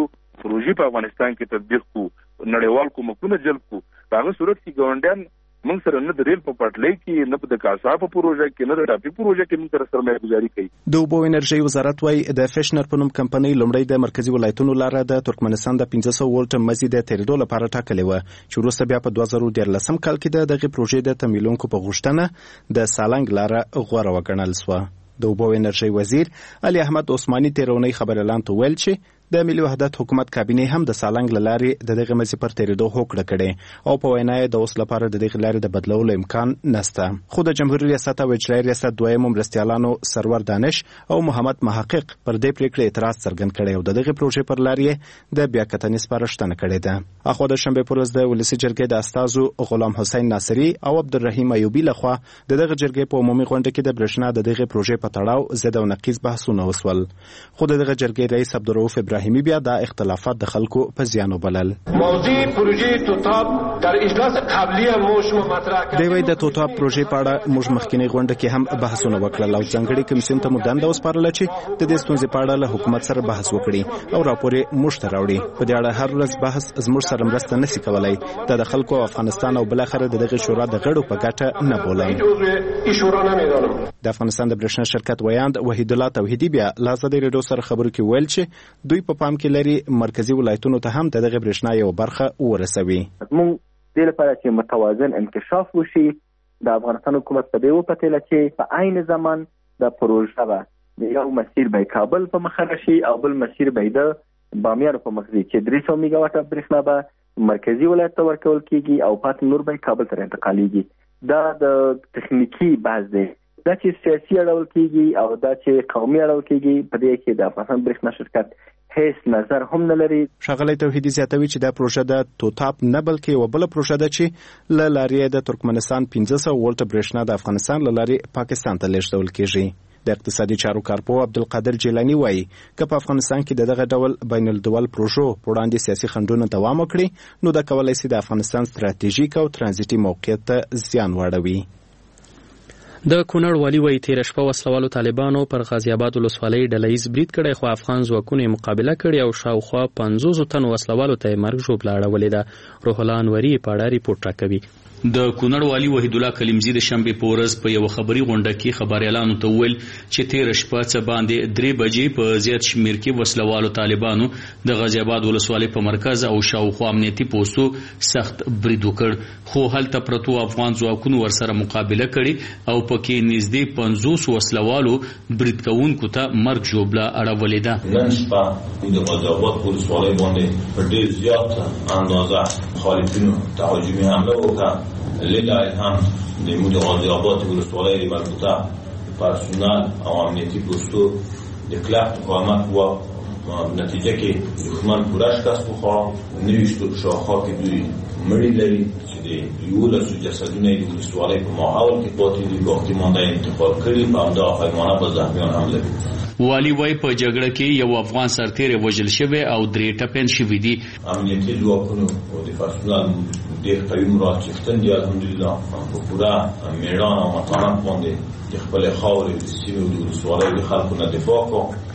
پروژې په افغانستان کې تطبیق کو، نړیوال کومکونه جلب کو. په هغه صورت کې ګاونډیان موږ سره نه د ریل په پټلۍ کې، نه د کاسا په پروژه کې، نه د ټاپي پروژه کې موږ سره سرمایه گذاري کوي. د اوبو انرژي وزارت وايي د فشنر په نوم کمپنۍ لومړی د مرکزی ولایتونو لاره د ترکمنستان د 1500 وولټ مزي د تیریدو لپاره ټاکلې و چې وروسته بیا په 2013 کال کې د دغه پروژې د تمویلونکو په غوښتنه د سالنګ لاره غوړه وګڼل شوه. د اوبو انرژي وزیر علي احمد عثماني تیرونی خبر اعلان ته ویل چې د ملي وحدت حکومت کابینه هم د سالنګ لارې د دغه مزي پر تیریدو هوکړه کړې او په وینا یې د اوس لپاره د دغه لارې د بدلولو امکان نشته. خو د جمهوریت ریاست او اجرایي ریاست دویم مرستیالانو سرور دانش او محمد محقق پر دې پریکړه اعتراض څرګند کړي او د دغه پروژې پر لارې د بیاکتنې سپارښتنه کړې ده. اخو د شنبې پر ورځ د ولسی جرګې د استازو غلام حسین ناصری او عبدالرحیم ایوبی لخوا د دغه جرګې په عمومي غونډه کې د برېښنا د دغه پروژې په تړاو ضد او نقیض بحثونه وسول. خو دغه جرګې رئیس عبدالرؤف ابراهیمی بیا د اختلافات د خلکو په زیان وبلل. موضوع پروژې توتاب در اجلاس قبلی موږ مطرح کړ. دوی د توتاب پروژې په اړه موږ مخکینی غونډه کې هم بحثونه وکړل او ځنګړي کمیسیون ته مو دنده وسپارله چې د دې ستونزې په اړه له حکومت سره بحث وکړي او راپور یې موږ ته راوړي. په دې اړه هر ورځ بحث زموږ سره مرسته نشي کولای. د خلکو او افغانستان او بلخره د دغه شورا د غړو په ګټه نه بولم. د افغانستان د برېښنا شرکت ویاند وحید الله توحیدی بیا له ازادي راډیو سره خبرو کې ویل چې دوی په پام کې لري مرکزی ولایتونو ته هم د دغه برېښنا یو برخه ورسوي. موږ د لپاره چې متوازن انکشاف وشي د افغانستان حکومت په دې وپتل چې په عین زمان د پروژه به یو مسیر به کابل په مخ راشي او بل مسیر به د بامیان په مخ ځي چې 300 میگا واټ برېښنا به مرکزی ولایت ته ورکول کیږي او پات نور به کابل ته انتقالیږي. دا د تخنیکی بحث دی. دا چې سیاسي اړول کیږي او دا چې قومي اړول کیږي په دې کې د افغانستان برېښنا شرکت هیڅ نظر هم نه لري. ښاغلی توحیدي زیاتوي چې دا پروژه د توتاب نه بلکې یوه بله پروژه ده چې له لارې د ترکمنستان 1500 وولټه برېښنا د افغانستان له لارې پاکستان ته لیږدول کیږي. د اقتصادي چارو کارپو عبدالقادر جیلانی وایي که په افغانستان کې دغه ډول بین الدول پروژو په وړاندې سیاسي خنډونه دوام وکړي نو دا کولی شي د افغانستان ستراتیژیک او ترانزیتي موقعیت ته زیان واړوي. د کونړ والي وایي تېره شپه وسلوالو طالبانو پر غازي آباد ولسوالۍ ډلهییز برید کړی خو افغان ځواکونو یې مقابله کړې او شاوخوا 500 تنو وسلوالو ته یې مرګ ژوبله اړولې ده. روح الله انوري په اړه ریپورټ راکوي. د کونړ والي وحید الله کلیمزی د شنبه په ورځ په یو خبري غونډه کې خبريالانو ته وویل چې 13 شپه څه باندې 3 بجې په زیات شمیر کې وسلوالو طالبانو د غازی آباد ولسوالۍ په مرکز او شاوخوا امنیتي پوسټو سخت برید وکړ خو هلته پرتو افغان ځواکونو ورسره مقابله کړې او پکې نږدې 50 وسلوالو برید کوونکو ته مرګ ژوبله اړولې ده. نن شپه د غازی آباد ولسوالۍ باندې په ډېر زیات اندازه مخالفینو تهاجمي حمله وکړه. لله الحمد د مود غازی آباد ولسوالۍ مربوطه پرسونل او امنیتي پوسټو د کلک مقاومت و نتیجه کې دښمن پوره شکست وخوړ. 90 شاخه کې دوی مړي لري چې د 11 جسدونه د ولسوالۍ په ماحول کې پاتې دي باقي مانده انتقال کړي په همدا خیمانه به زخمیان هم لري. والی وای په جګړه کې یو افغان سرتیر وژل شوی او 3 ټپيان شوي دي. امنیتي ځواکونو او د پرسونل ډېر قوي مراجعتن دي الحمدلله په پوره میدان او متانت باندې د خپل خاورې د سیمې د ولسوالۍ د خلکو نه دفاع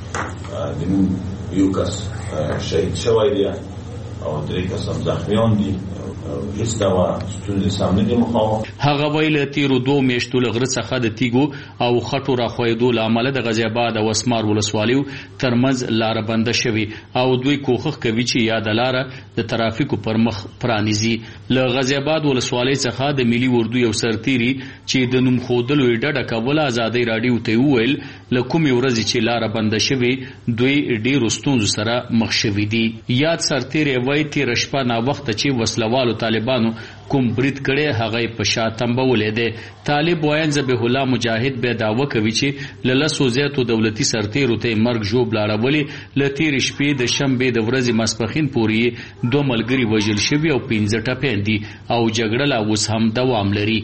کوي. د یو کس شهید شوی دی او 3 کس هم زخمیان دي. هیڅ ډول ستونزې سم نه دي مخامخ. هغه ویل تیرو 2 میاشتو له غره څخه د تیګو او خټو راخوېدو له امله د غازی آباد او اسمار ولسوالیو ترمنځ لاره بنده شوې او دوی کوښښ کوي چې یاد لاره د ترافیکو پر مخ پرانیزي. له غازی آباد ولسوالۍ څخه د ملي اردو یو سرتیري چې د نوم ښودلو یې ډډه کوله ازادۍ راډیو ته وویل له کومې ورځې چې لاره بنده شوې دوی ډېرو ستونزو سره مخ شوي دي. یاد سرتیری وایي تېره شپه ناوخته چې وسلوالو طالبانو کوم برید کړي هغه په شا تنبولې ده. طالب وایي ذبیح الله مجاهد به دعوه کوي چې له 100 زیاتو دولتي سرتیرو ته مرګ ژوبله اړولې. له تېرې شپې د شنبې د ورځې ماسپښین پورې 2 ملګري وژل شوي او 15 ټپيان دي او جګړه لا اوس هم دوام لري.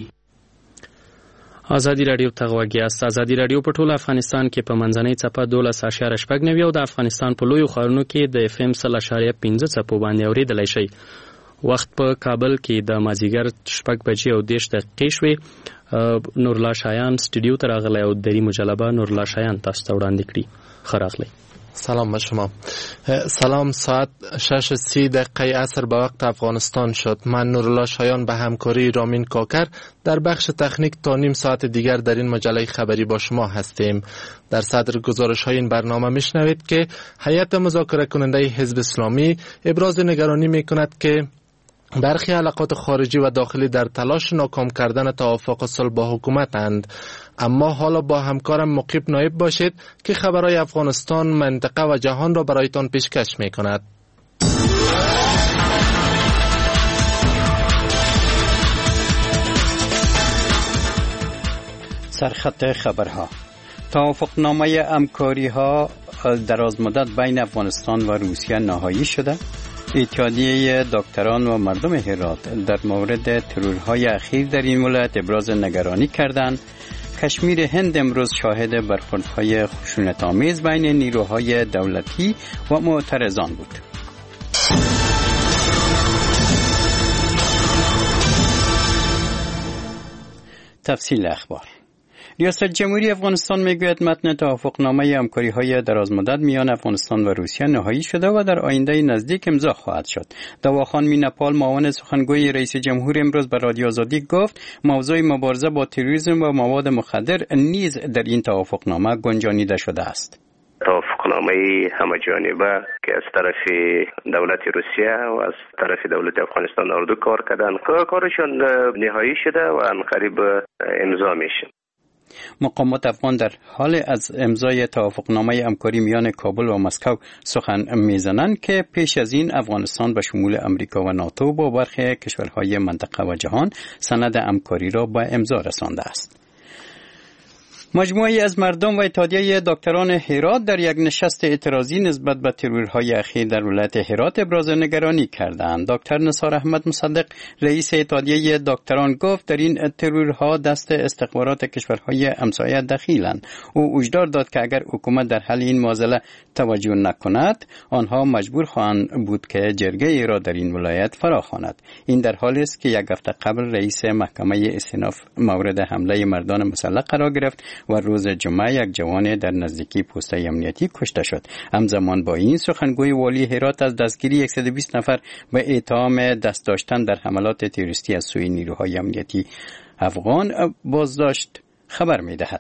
ازادي راډیو ته غوږ یاست. ازادي راډیو په ټول افغانستان کې په منځنۍ څپه 12.89 او د افغانستان په لویو ښارونو کې د FM 0.15 څپو باندې اورېدلی شئ. وخت په کابل کې د مازیګر 6 بجې او 10 دقیقې شوې. نورالله شایان استودیو ته راغلی او دری مجلبه نورالله شایان تاسو ته وړاندې کړي. ښه راغلی. سلام به شما. سلام. ساعت 6:30 عصر به وقت افغانستان شد. من نورالله شایان به همکاری رامین کاکر در بخش تکنیک تا نیم ساعت دیگر در این مجله خبری با شما هستیم. در صدر گزارش های این برنامه میشنوید که هیئت مذاکره کننده حزب اسلامی ابراز نگرانی میکند که برخی علاقات خارجی و داخلی در تلاش ناکام کردن توافق صلح با حکومتند. اما حالا با همکارم مقیب نایب باشید که خبرهای افغانستان، منطقه و جهان را برایتان پیشکش می کند. سرخط خبرها. توافقنامه همکاری ها دراز مدت بین افغانستان و روسیه نهایی شده. اتحادیه دکتران و مردم هرات در مورد ترورهای اخیر در این ولایت ابراز نگرانی کردند. کشمیر هند امروز شاهد برخوردهای خشونت‌آمیز بین نیروهای دولتی و معترضان بود. تفصیل اخبار. ریاست جمهوری افغانستان میگوید متن توافقنامه همکاری‌های درازمدت میان افغانستان و روسیه نهایی شده و در آینده نزدیک امضا خواهد شد. دواخان میناپال معاون سخنگوی رئیس جمهور امروز به رادیو آزادی گفت موضوع مبارزه با تروریسم و مواد مخدر نیز در این توافقنامه گنجانیده شده است. توافقنامه همه جانبه که از طرف دولت روسیه و از طرف دولت افغانستان اردو کار کردن کارشون نهایی شده و عنقریب امضا میشه. مقامات افغان در حال از امضای توافقنامه همکاری میان کابل و مسکو سخن میزنند که پیش از این افغانستان به شمول امریکا و ناتو با برخی کشورهای منطقه و جهان سند همکاری را به امضا رسانده است. مجموعی از مردم و اتحادیه دکتران هرات در یک نشست اعتراضی نسبت به ترورهای اخیر در ولایت هرات ابراز نگرانی کردند. دکتر نثار احمد مصدق رئیس اتحادیه دکتران گفت در این ترورها دست استخبارات کشورهای همسایه دخیلند. او هشدار داد که اگر حکومت در حل این معضله توجه نکند آنها مجبور خواهند بود که جرگه را در این ولایت فراخواند. این در حالی است که یک هفته قبل رئیس محکمه استئناف مورد حمله مردان مسلح قرار گرفت و روز جمعه یک جوان در نزدیکی پست امنیتی کشته شد. همزمان با این سخنگوی والی هرات از دستگیری 120 نفر به اتهام دست داشتن در حملات تروریستی از سوی نیروهای امنیتی افغان بازداشت خبر می‌دهد.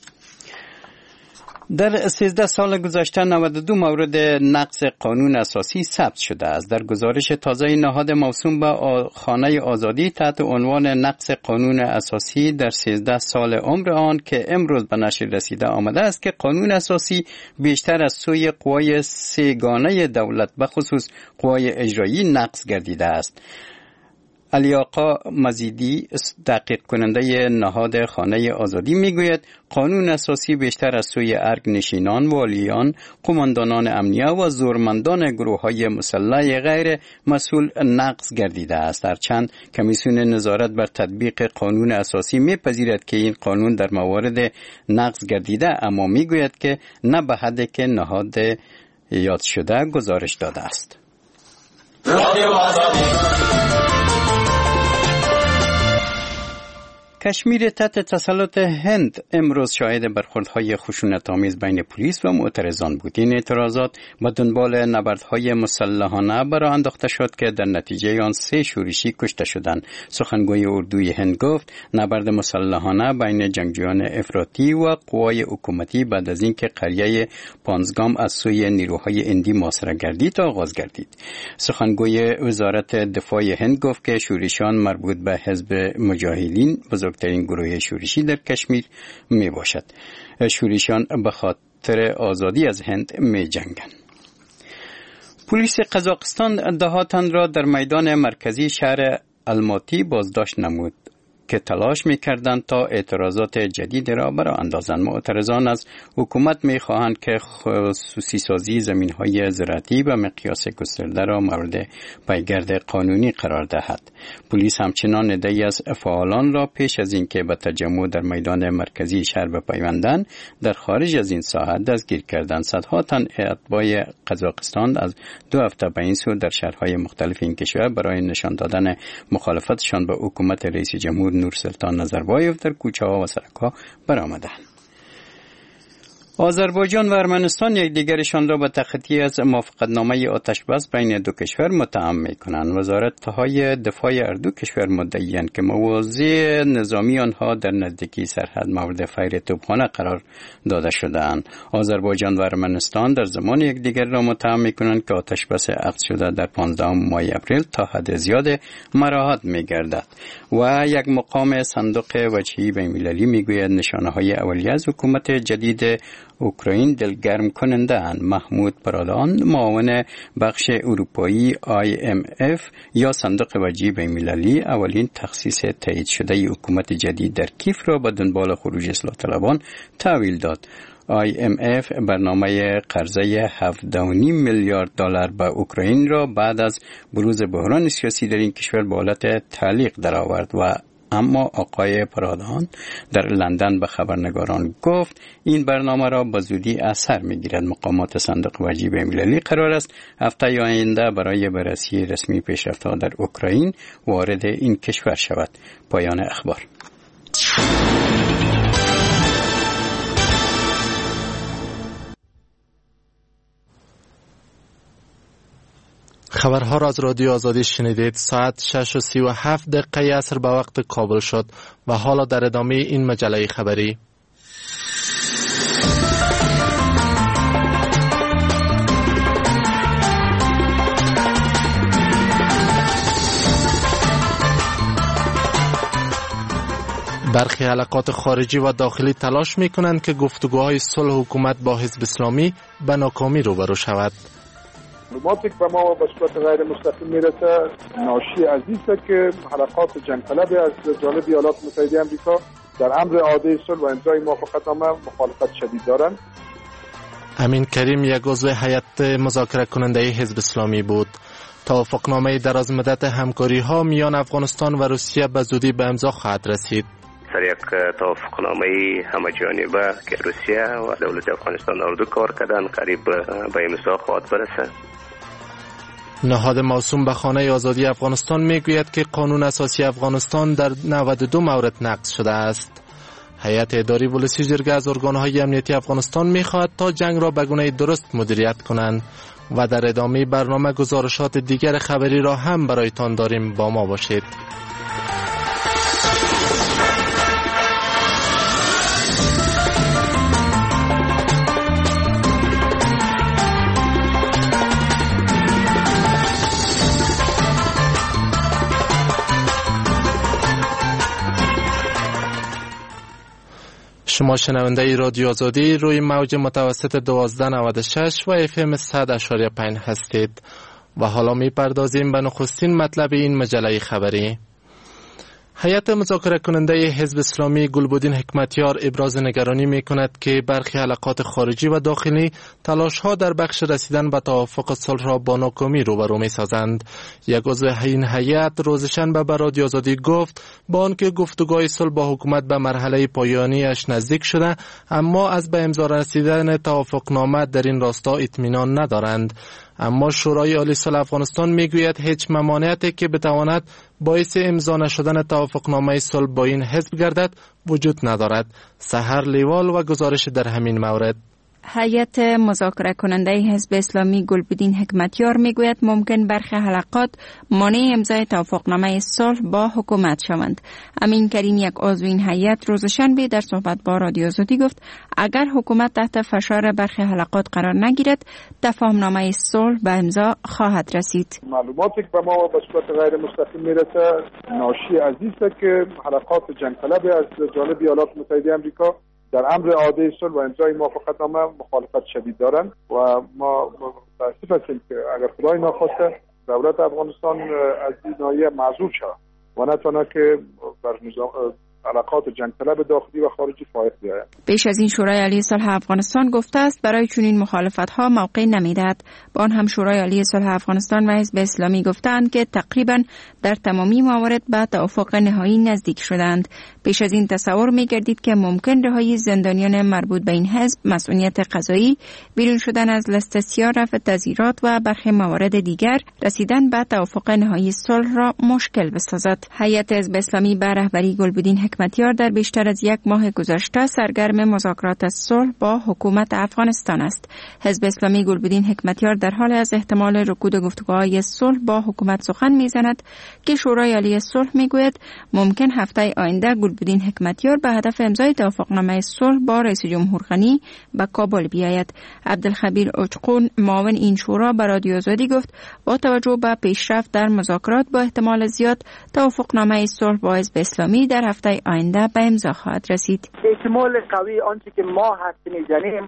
در 13 سال گذشته 92 مورد نقض قانون اساسی ثبت شده است. در گزارش تازه نهاد موسوم به خانه آزادی تحت عنوان نقض قانون اساسی در 13 سال عمر آن که امروز به نشر رسیده آمده است که قانون اساسی بیشتر از سوی قوای سه‌گانه دولت به خصوص قوای اجرایی نقض گردیده است. علی آقا مزیدی تحقیق کننده نهاد خانه آزادی میگوید قانون اساسی بیشتر از سوی ارگ نشینان، والیان، قماندانان امنیه و زورمندان گروه‌های مسلح غیر مسئول نقض گردیده است. هرچند کمیسیون نظارت بر تطبیق قانون اساسی میپذیرد که این قانون در موارد نقض گردیده، اما میگوید که نه به حدی که نهاد یاد شده گزارش داده است. کشمیر تحت تسلط هند امروز شاهد برخوردهای خشونت‌آمیز بین پلیس و معترضان بود. این اعتراضات به دنبال نبردهای مسلحانه برآ انداخته شد که در نتیجه آن 3 شورشی کشته شدند. سخنگوی اردوی هند گفت نبرد مسلحانه بین جنگجویان افراطی و قوای حکومتی بعد از اینکه قریه پانزگام از سوی نیروهای هندی محاصره گردید آغاز گردید. سخنگوی وزارت دفاع هند گفت که شورشیان مربوط به حزب مجاهدین بزرگترین گروه شورشی در کشمیر می باشد. شورشیان به خاطر آزادی از هند می جنگند. پلیس قزاقستان 10 تن را در میدان مرکزی شهر الماتی بازداشت نمود که تلاش می‌کردند تا اعتراضات جدید را برآ اندازند. معترضان از حکومت می‌خواهند که خصوصی سازی زمین‌های زراعتی به مقیاس گسترده را مورد پیگرد قانونی قرار دهد. پلیس همچنان عده‌ای از فعالان را پیش از اینکه به تجمع در میدان مرکزی شهر بپیوندند در خارج از این ساحه دستگیر کردند. صدها تن اتباع قزاقستان از 2 هفته به این سو در شهرهای مختلف این کشور برای نشان دادن مخالفتشان به حکومت رئیس جمهور نورسلطان نظربایف در کوچه‌ها و سرک‌ها برآمدند. آذربایجان و ارمنستان یکدیگرشان را به تخطی از موافقتنامه آتشبس بین دو کشور متهم می‌کنند. وزارت‌های دفاع هر دو کشور مدعی‌اند که مواضع نظامی آنها در نزدیکی سرحد مورد فیر توپخانه قرار داده شده‌اند. آذربایجان و ارمنستان در زمان یکدیگر را متهم می‌کنند که آتشبس عقد شده در 15 ماه اپریل تا حد زیاد مراحت می‌گردد. و یک مقام صندوق وجهی بین‌المللی می‌گوید نشانه‌های اولیه از حکومت جدید اوکراین دلگرم کننده اند. محمود پرادان معاون بخش اروپایی IMF یا صندوق وجهی بین‌المللی اولین تخصیص تایید شده حکومت جدید در کیف را به دنبال خروج اصلاح طلبان تحویل داد. IMF برنامه قرضه 7.5 میلیارد دلار به اوکراین را بعد از بروز بحران سیاسی در این کشور به حالت تعلیق درآورد و اما آقای پرادان در لندن به خبرنگاران گفت این برنامه را به زودی اثر می‌گیرد. مقامات صندوق وجهی بین‌المللی قرار است هفته آینده برای بررسی رسمی پیشرفت‌ها در اوکراین وارد این کشور شود. پایان اخبار. خبرها را از رادیو آزادی شنیدید. ساعت 6:37 عصر به وقت کابل شد و حالا در ادامه این مجله خبری. برخی حلقات خارجی و داخلی تلاش می کنند که گفتگوهای صلح حکومت با حزب اسلامی به ناکامی روبرو شود. معلوماتی که به ما به صورت غیر مستقیم میرسه ناشی از این است که حلقات جنگ طلبی از جانب ایالات متحده آمریکا در امر اعاده صلح و امضای موافقتنامه مخالفت شدید دارند. امین کریم یک عضو هیئت مذاکره کننده حزب اسلامی بود. توافقنامه دراز مدت همکاری ها میان افغانستان و روسیه به زودی به امضا خواهد رسید. سر یک توافقنامه همه‌جانبه که روسیه و دولت افغانستان اردو کار کردن قریب به امضا خواهد برسه. نهاد موسوم به خانه آزادی افغانستان میگوید که قانون اساسی افغانستان در 92 مورد نقض شده است. هیئت اداری ولسی جرگه از ارگان‌های امنیتی افغانستان می‌خواهد تا جنگ را به گونه درست مدیریت کنند و در ادامه برنامه گزارشات دیگر خبری را هم برایتان داریم. با ما باشید. شما شنونده رادیو آزادی روی موج متوسط 1296 و FM 100.5 هستید و حالا می‌پردازیم به نخستین مطلب این مجله خبری. هیئت مذاکره کننده حزب اسلامی گلبدین حکمتیار ابراز نگرانی می‌کند که برخی حلقات خارجی و داخلی تلاش‌ها در بخش رسیدن به توافق صلح را با ناکامی روبرو می‌سازند. یک عضو این هیئت روز شنبه به رادیو آزادی گفت با آنکه گفتگوهای صلح با حکومت به مرحله پایانیش نزدیک شده، اما از به امضا رسیدن توافقنامه در این راستا اطمینان ندارند. اما شورای عالی صلح افغانستان میگوید هیچ ممانعتی که بتواند باعث امضا نشدن توافقنامه صلح با این حزب گردد وجود ندارد. سحر لیوال و گزارش در همین مورد. هیئت مذاکره کننده حزب اسلامی گلبدین حکمتیار میگوید ممکن برخی حلقات مانع امضای توافقنامه صلح با حکومت شوند. امین کریم یک عضو این هیئت روز شنبه در صحبت با رادیو آزادی گفت اگر حکومت تحت فشار برخی حلقات قرار نگیرد تفاهمنامه صلح به امضا خواهد رسید. معلوماتی که به ما به صورت غیر مستقیم میرسه ناشی از این است که حلقات جنگ طلب از جانب ایالات متحده آمریکا در امر اعاده صلح و امضای موافقتنامه مخالفت شدید دارند و ما متاسف هستیم که اگر خدای نخواسته دولت افغانستان از این ناحیه معذور شود و نتونه که بر علاقات جنگ طلب داخلی و خارجی فائق بیاید. پیش از این شورای عالی صلح افغانستان گفته است برای چنین مخالفت‌ها موقع نمی‌دهد. با آن هم شورای عالی صلح افغانستان و حزب اسلامی گفتند که تقریباً در تمامی موارد به توافق نهایی نزدیک شدند. پیش از این تصور می‌گردید که ممکن رهایی زندانیان مربوط به این حزب، مسئولیت قضایی، بیرون شدن از لست سیاه، رفع تظاهرات و برخی موارد دیگر رسیدن به توافق نهایی صلح را مشکل بسازد. هیئت حزب اسلامی به رهبری گلبدین حکمتیار در بیشتر از یک ماه گذشته سرگرم مذاکرات صلح با حکومت افغانستان است. حزب اسلامی گلبدین حکمتیار در حال از احتمال رکود گفتگوهای صلح با حکومت سخن میزند که شورای عالی صلح میگوید ممکن هفته آینده گلبدین حکمتیار به هدف امضای توافقنامه صلح با رئیس جمهور غنی به کابل بیاید. عبدالخبیر اوچقون معاون این شورا به رادیو آزادی گفت با توجه به پیشرفت در مذاکرات با احتمال زیاد توافقنامه صلح با حزب اسلامی در هفته آینده به امضا خواهد رسید. احتمال قوی آنچه که ما حد میزنیم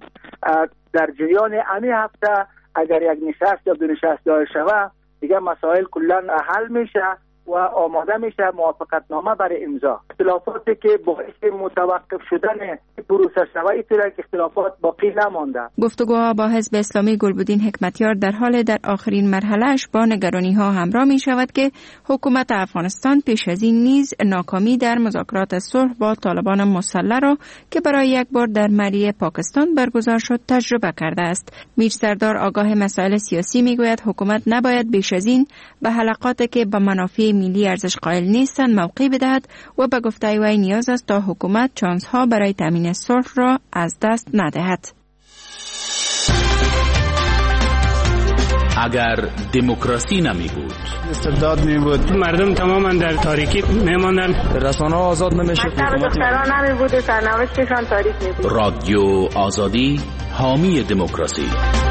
در جریان همین هفته اگر یک نشست یا دو نشست دایر شود دیگه مسائل کلا حل میشه و آماده میشه موافقتنامه برای امضا. اختلافاتی که باعث متوقف شدن پروسه شود اینطوره که اختلافات باقی نمانده. گفتگوها با حزب اسلامی گلبدین حکمتیار در حال در آخرین مرحلهش با نگرانی ها همراه می شود که حکومت افغانستان پیش از این نیز ناکامی در مذاکرات صلح با طالبان مسلح را که برای یک بار در مری پاکستان برگزار شد تجربه کرده است. میر سردار آگاه مسائل سیاسی می گوید حکومت نباید بیش از این به حلقاتی که به منافع ملی ارزش قائل نیستند موقع بدهد و به گفته وی نیاز است تا حکومت چانس‌ها برای تامین صلح را از دست ندهد. اگر دموکراسی نمی بود، استبداد می بود، مردم تماما در تاریکی می ماندن، رسانه ها آزاد نمی شد، دختران نمی بود، سرنوشتشان تاریک می بود. رادیو آزادی حامی دموکراسی.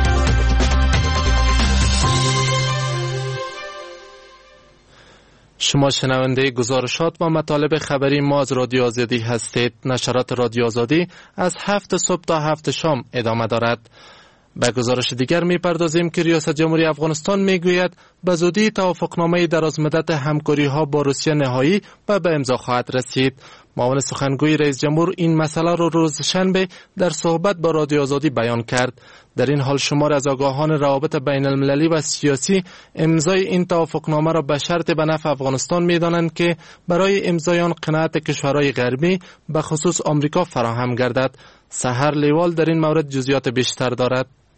شما شنونده گزارشات و مطالب خبری ما از رادیو آزادی هستید. نشرات رادیو آزادی از 7 صبح تا 7 شام ادامه دارد. به گزارش دیگر می‌پردازیم که ریاست جمهوری افغانستان میگوید به زودی توافقنامه درازمدت همکاری‌ها با روسیه نهایی و به امضا خواهد رسید. معاون سخنگوی رئیس جمهور این مسئله را روز شنبه در صحبت با رادیو آزادی بیان کرد. در این حال شمار از آگاهان روابط بین المللی و سیاسی امضای این توافقنامه را به شرط به نفع افغانستان می‌دانند که برای امضای آن قناعت کشورهای غربی به خصوص آمریکا فراهم گردد. سحر لیوال در این مورد جزئیات بیشتر دارد.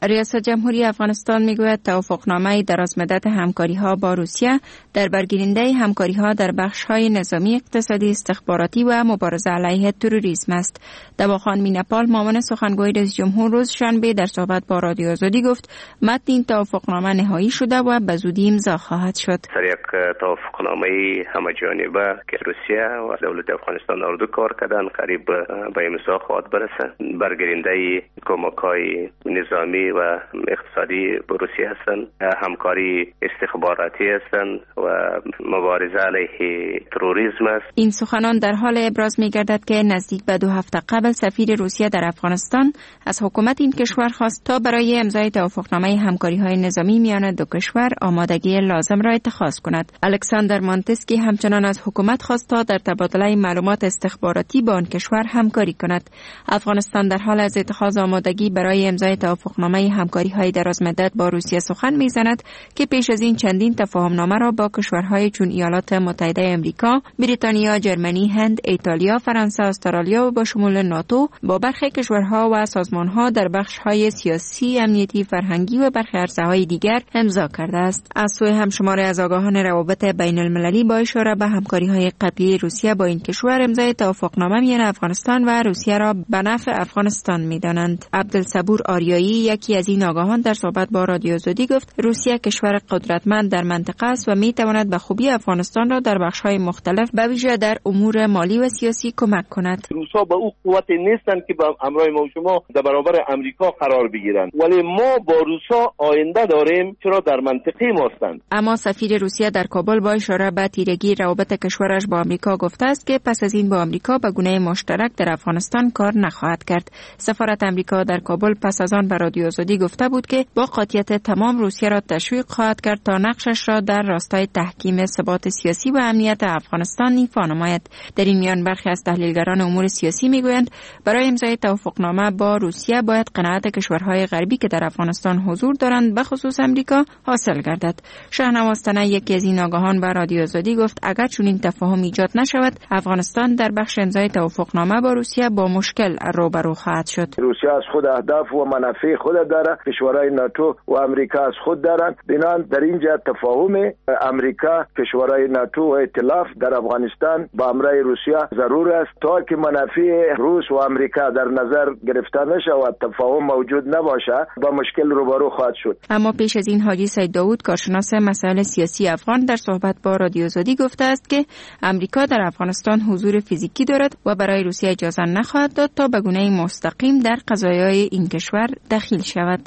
ریاست جمهوری افغانستان میگوید توافقنامه درازمدت همکاری‌ها با روسیه در برگیرنده همکاری‌ها در بخش‌های نظامی، اقتصادی، استخباراتی و مبارزه علیه تروریسم است. دواخان مینپال معاون سخنگوی رئیس جمهور روز شنبه در صحبت با رادیو آزادی گفت متن این توافقنامه نهایی شده و به زودی امضا خواهد شد. یک توافقنامه همه‌جانبه که روسیه و دولت افغانستان اردو کار کردن قریب به امضا خواهد برسه. برگیرنده کمک‌های نظامی و اقتصادی با روسیه هستند، همکاری استخباراتی هستند و مبارزه علیه تروریسم است. این سخنان در حال ابراز می‌گردد که نزدیک به 2 هفته قبل سفیر روسیه در افغانستان از حکومت این کشور خواست تا برای امضای توافقنامه همکاری‌های نظامی میان دو کشور آمادگی لازم را اتخاذ کند. الکساندر مانتسکی همچنان از حکومت خواست تا در تبادله معلومات استخباراتی با آن کشور همکاری کند. افغانستان در حال از اتخاذ آمادگی برای امضای توافقنامه همکاری‌های درازمدت با روسیه سخن می‌زند که پیش از این چندین تفاهمنامه را با کشورهای چون ایالات متحده آمریکا، بریتانیا، جرمنی، هند، ایتالیا، فرانسه، استرالیا و با شمول ناتو با برخی کشورها و سازمان‌ها در بخش‌های سیاسی، امنیتی، فرهنگی و برخی عرصه‌های دیگر امضا کرده است. از سوی همشماری از آگاهان روابط بین‌المللی با اشاره به همکاری‌های قبلی روسیه با این کشور امضای توافقنامه میان افغانستان و روسیه را به نفع افغانستان می‌دانند. عبدالصبور آریایی یکی از این آگاهان در صحبت با رادیو آزادی گفت روسیه کشور قدرتمند در منطقه است و می‌تواند به خوبی افغانستان را در بخش‌های مختلف به ویژه در امور مالی و سیاسی کمک کند. روسا به او قوت نیستند که با همراه ما و شما در برابر امریکا قرار بگیرند، ولی ما با روسا آینده داریم چرا در منطقه ما هستند. اما سفیر روسیه در کابل با اشاره به تیرگی روابط کشورش با آمریکا گفته است که پس از این با آمریکا به گونه مشترک در افغانستان کار نخواهد کرد. سفارت آمریکا در کابل پس از آن به رادیو آزادی گفته بود که با قاطعیت تمام روسیه را تشویق خواهد کرد تا نقشش را در راستای تحکیم ثبات سیاسی و امنیت افغانستان ایفا نماید. در این میان برخی از تحلیلگران امور سیاسی میگویند برای امضای توافقنامه با روسیه باید قناعت کشورهای غربی که در افغانستان حضور دارند به خصوص آمریکا حاصل گردد. شهنواز تنه یکی از این آگاهان به رادیو آزادی گفت اگر چنین تفاهم ایجاد نشود افغانستان در بخش امضای توافقنامه با روسیه با مشکل روبرو خواهد شد. روسیه از خود اهداف و منافع خود داره، کشورهای ناتو و امریکا از خود دارند. بنابراین در اینجا تفاهم امریکا، کشورهای ناتو و ائتلاف در افغانستان با همراه روسیه ضرور است تا که منافع روس و امریکا در نظر گرفته نشه و تفاهم موجود نباشه با مشکل روبرو خواهد شد. اما پیش از این حاجی سید داوود کارشناس مسائل سیاسی افغان در صحبت با رادیو آزادی گفته است که امریکا در افغانستان حضور فیزیکی دارد و برای روسیه اجازه نخواهد داد تا به گونه مستقیم در قضایای این کشور دخیل شود.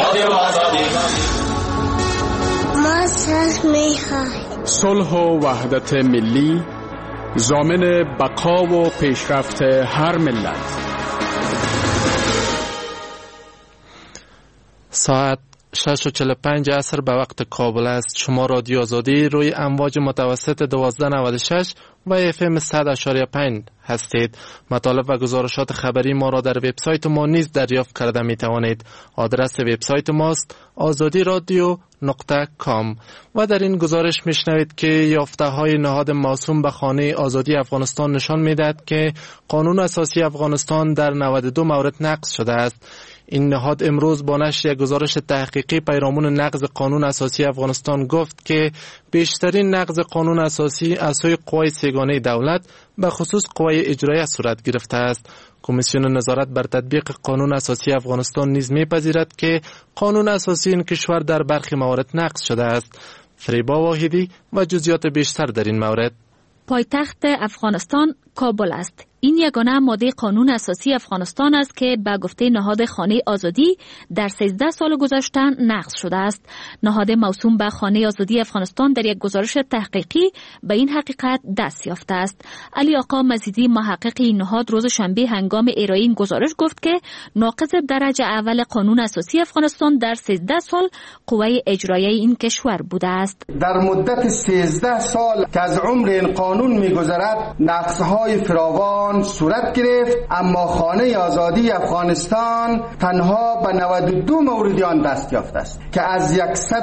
ما صلح و وحدت ملی ضامن بقا و پیشرفت هر ملت. ساعت 6:45 عصر به وقت کابل است. شما رادیو آزادی روی امواج متوسط 1296 و FM 100.5 هستید. مطالب و گزارشات خبری ما را در وبسایت ما نیز دریافت کرده می توانید. آدرس وبسایت ماست azadi.radio.com و در این گزارش میشنوید که یافته های نهاد موسوم به خانه آزادی افغانستان نشان میدهد که قانون اساسی افغانستان در 92 مورد نقض شده است. این نهاد امروز با نشر یک گزارش تحقیقی پیرامون نقض قانون اساسی افغانستان گفت که بیشترین نقض قانون اساسی از سوی قوای سگانه دولت به خصوص قوای اجرایی صورت گرفته است. کمیسیون نظارت بر تطبیق قانون اساسی افغانستان نیز می‌پذیرد که قانون اساسی این کشور در برخی موارد نقض شده است. فریبا واحدی و جزئیات بیشتر در این مورد. پایتخت افغانستان کابل است. این یگانه ماده قانون اساسی افغانستان است که به گفته نهاد خانه آزادی در 13 سال گذشته نقض شده است. نهاد موسوم به خانه آزادی افغانستان در یک گزارش تحقیقی به این حقیقت دست یافته است. علی آقا مزیدی محقق این نهاد روز شنبه هنگام ارائه این گزارش گفت که ناقض درجه اول قانون اساسی افغانستان در 13 سال قوه اجرایی این کشور بوده است. در مدت 13 سال که از عمر این قانون می‌گذرد نقض‌های های فراوان صورت گرفت، اما خانه آزادی افغانستان تنها به 92 مورد آن دست یافته است که از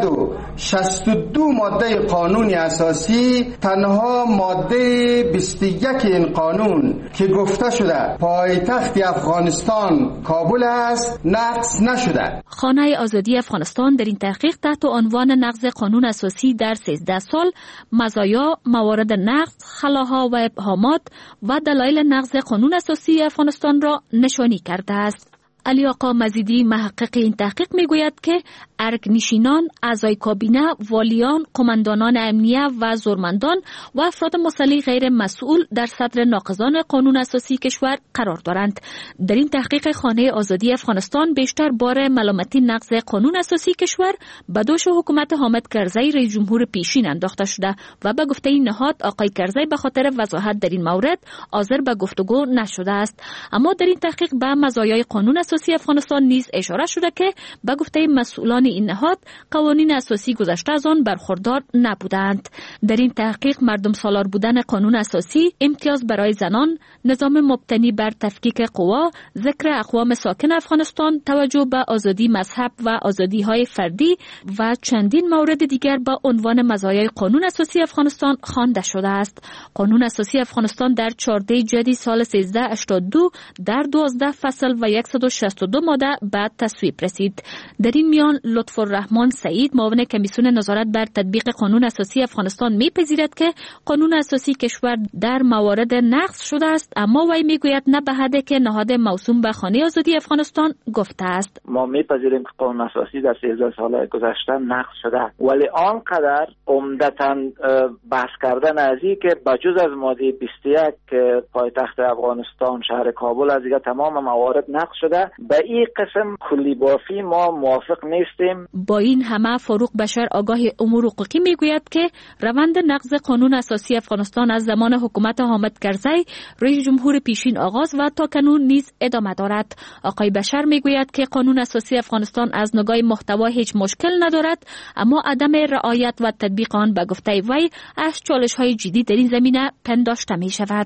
162 ماده قانون اساسی تنها ماده 21 این قانون که گفته شده پایتخت افغانستان کابل است نقض نشده. خانه آزادی افغانستان در این تحقیق تحت عنوان نقض قانون اساسی در 13 سال، مزایا، موارد نقض، خلاها و ابهامات و دلایل نقض قانون اساسی افغانستان را نشانی کرده است. علی آقا مزیدی محقق این تحقیق میگوید که ارگ نشینان، اعضای کابینه، والیان، قماندانان امنیه و زورمندان و افراد مسلح غیر مسئول در صدر ناقضان قانون اساسی کشور قرار دارند. در این تحقیق خانه آزادی افغانستان بیشتر بار ملامتی نقض قانون اساسی کشور به دوش حکومت حامد کرزی رئیس جمهور پیشین انداخته شده و به گفته این نهاد آقای کرزی به خاطر وضاحت در این مورد حاضر به گفتگو نشده است. اما در این تحقیق به مزایای قانون اساسی افغانستان نیز اشاره شده که به گفته مسئولان این نهاد قوانین اساسی گذشته از آن برخوردار نبودند. در این تحقیق مردم سالار بودن قانون اساسی، امتیاز برای زنان، نظام مبتنی بر تفکیک قوا، ذکر اقوام ساکن افغانستان، توجه به آزادی مذهب و آزادی‌های فردی و چندین مورد دیگر با عنوان مزایای قانون اساسی افغانستان خوانده شده است. قانون اساسی افغانستان در 14 جدی سال 1382 در 12 فصل و 162 ماده به تصویب رسید. در این میان لطف الرحمن سعید، معاون کمیسیون نظارت بر تطبیق قانون اساسی افغانستان میپذیرد که قانون اساسی کشور در موارد نقض شده است، اما وی میگوید نه به حدی که نهاد موسوم به خانه آزادی افغانستان گفته است. ما میپذیریم که قانون اساسی در 13 سال گذشته نقض شده، ولی آنقدر عمدتاً بحث کردن از این که بجز از ماده 21 که پایتخت افغانستان شهر کابل از دیگه تمام موارد نقض شده، به این قسم کلی بافی ما موافق نیستیم. با این همه فاروق بشر آگاه امور حقوقی میگوید که روند نقض قانون اساسی افغانستان از زمان حکومت حامد کرزی رئیس جمهور پیشین آغاز و تا کنون نیز ادامه دارد. آقای بشر میگوید که قانون اساسی افغانستان از نگاه محتوا هیچ مشکل ندارد، اما عدم رعایت و تطبیق آن به گفته وی از چالش‌های جدی در این زمینه پنداشته می شود.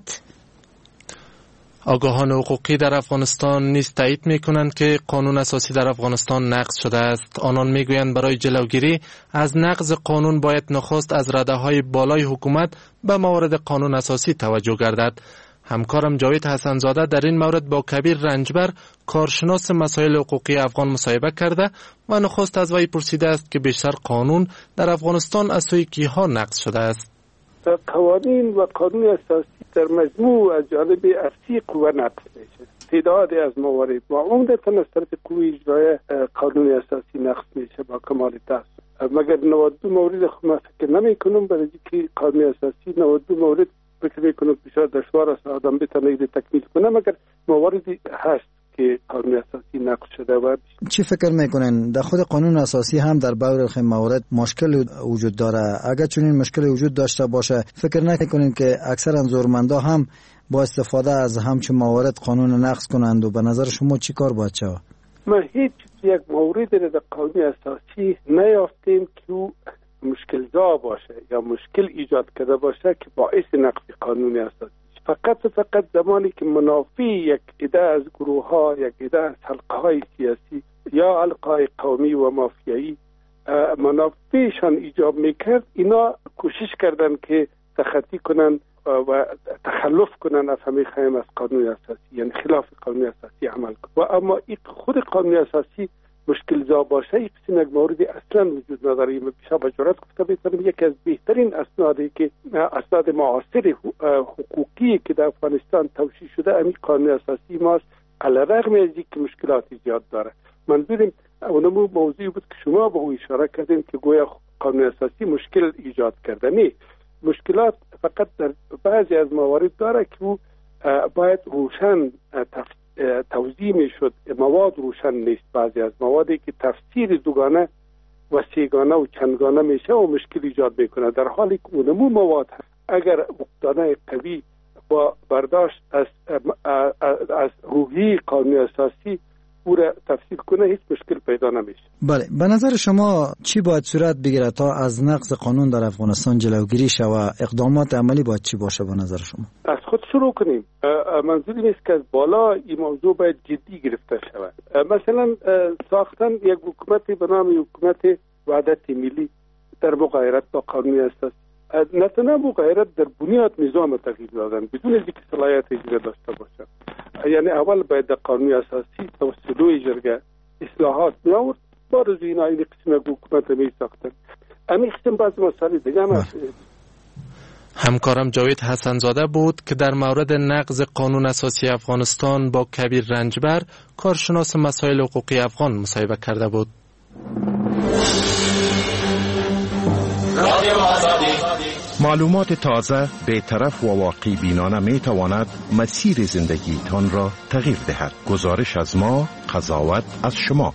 آگاهان حقوقی در افغانستان نیز تایید می‌کنند که قانون اساسی در افغانستان نقض شده است. آنان می‌گویند برای جلوگیری از نقض قانون باید نخست از رده‌های بالای حکومت به موارد قانون اساسی توجه گردد. همکارم جاوید حسنزاده در این مورد با کبیر رنجبر، کارشناس مسائل حقوقی افغان مصاحبه کرده و نخست از وی پرسیده است که بیشتر قانون در افغانستان از سوی کیها نقض شده است. قوانین و قانون اساسی در مجموع از جانب ارسی قوه نقض میشه. تعدادی از موارد و عمدتاً از طرف قوه اجرایی قانون اساسی نقض میشه با کمال تاسف. مگر 92 مورد خود من فکر نمی کنم، برای که قانون اساسی 92 مورد فکر میکنم بسیار دشوار است آدم بتونه تکمیل کنه، مگر مواردی هست که قانون اساسی نقض شده. و چی فکر میکنین در خود قانون اساسی هم در بعضی موارد مشکل وجود داره؟ اگر چنین مشکل وجود داشته باشه فکر نکنین که اکثرا زورمندا هم با استفاده از همچین موارد قانون نقض کنند و به نظر شما چی کار باید شود؟ ما هیچ یک موردی در قانون اساسی نیافتیم که مشکل زا باشه یا مشکل ایجاد کرده باشه که باعث نقض قانون اساسی. فقط زمانی که منافی یک عده از گروه ها، یک عده از حلقه های سیاسی یا حلقه های قومی و مافیایی منافیشان ایجاب میکرد، اینا کوشش کردن که تخطی کنن و تخلف کنن از همه خیم از قانون اساسی، یعنی خلاف قانون اساسی عمل کنن. و اما خود قانون اساسی مشکل زا باشه، یک موردی اصلا وجود نداره. پیشا به جرات گفته میتونم یکی از بهترین اسنادی که اسناد معاصر حقوقی که در افغانستان توشیح شده همین قانون اساسی ماست، علیرغم از اینکه مشکلاتی زیاد داره. منظورم اونمو موضوعی بود که شما به او اشاره کردین که گویا قانون اساسی مشکل ایجاد کرده. نه، مشکلات فقط در بعضی از موارد داره که او باید روشن توضیح می شد. مواد روشن نیست. بعضی از موادی که تفسیر دوگانه و سیگانه و چندگانه میشه و مشکل ایجاد میکنه، در حالی که اونمو مواد اگر مقتضای قوی با برداشت از روحی قانون اساسی او را تفسیر کنه هیچ مشکل پیدا نمیشه. بله، به نظر شما چی باید صورت بگیره تا از نقض قانون در افغانستان جلوگیری شود؟ اقدامات عملی باید چی باشه به نظر شما؟ از خود شروع کنیم. منظور این است که از بالا این موضوع باید جدی گرفته شود. مثلا ساختن یک حکومتی به نام حکومت وحدت ملی در مغایرت با قانونی است. نه تنها مغایرت در بنیاد نظام تغییر دادن بدون از اینکه صلاحیت اجرا داشته باشد. یعنی اول باید در قانون اساسی توسط جرگه اصلاحات می‌آورد، بعد از این قسم حکومت می ساختن. همین قسم بعض مسائل دیگه هم هست. همکارم جاوید حسنزاده بود که در مورد نقض قانون اساسی افغانستان با کبیر رنجبر، کارشناس مسائل حقوقی افغان، مصاحبه کرده بود. معلومات تازه، بی‌طرف و واقع بینانه می تواند مسیر زندگی تان را تغییر دهد. گزارش از ما، قضاوت از شما.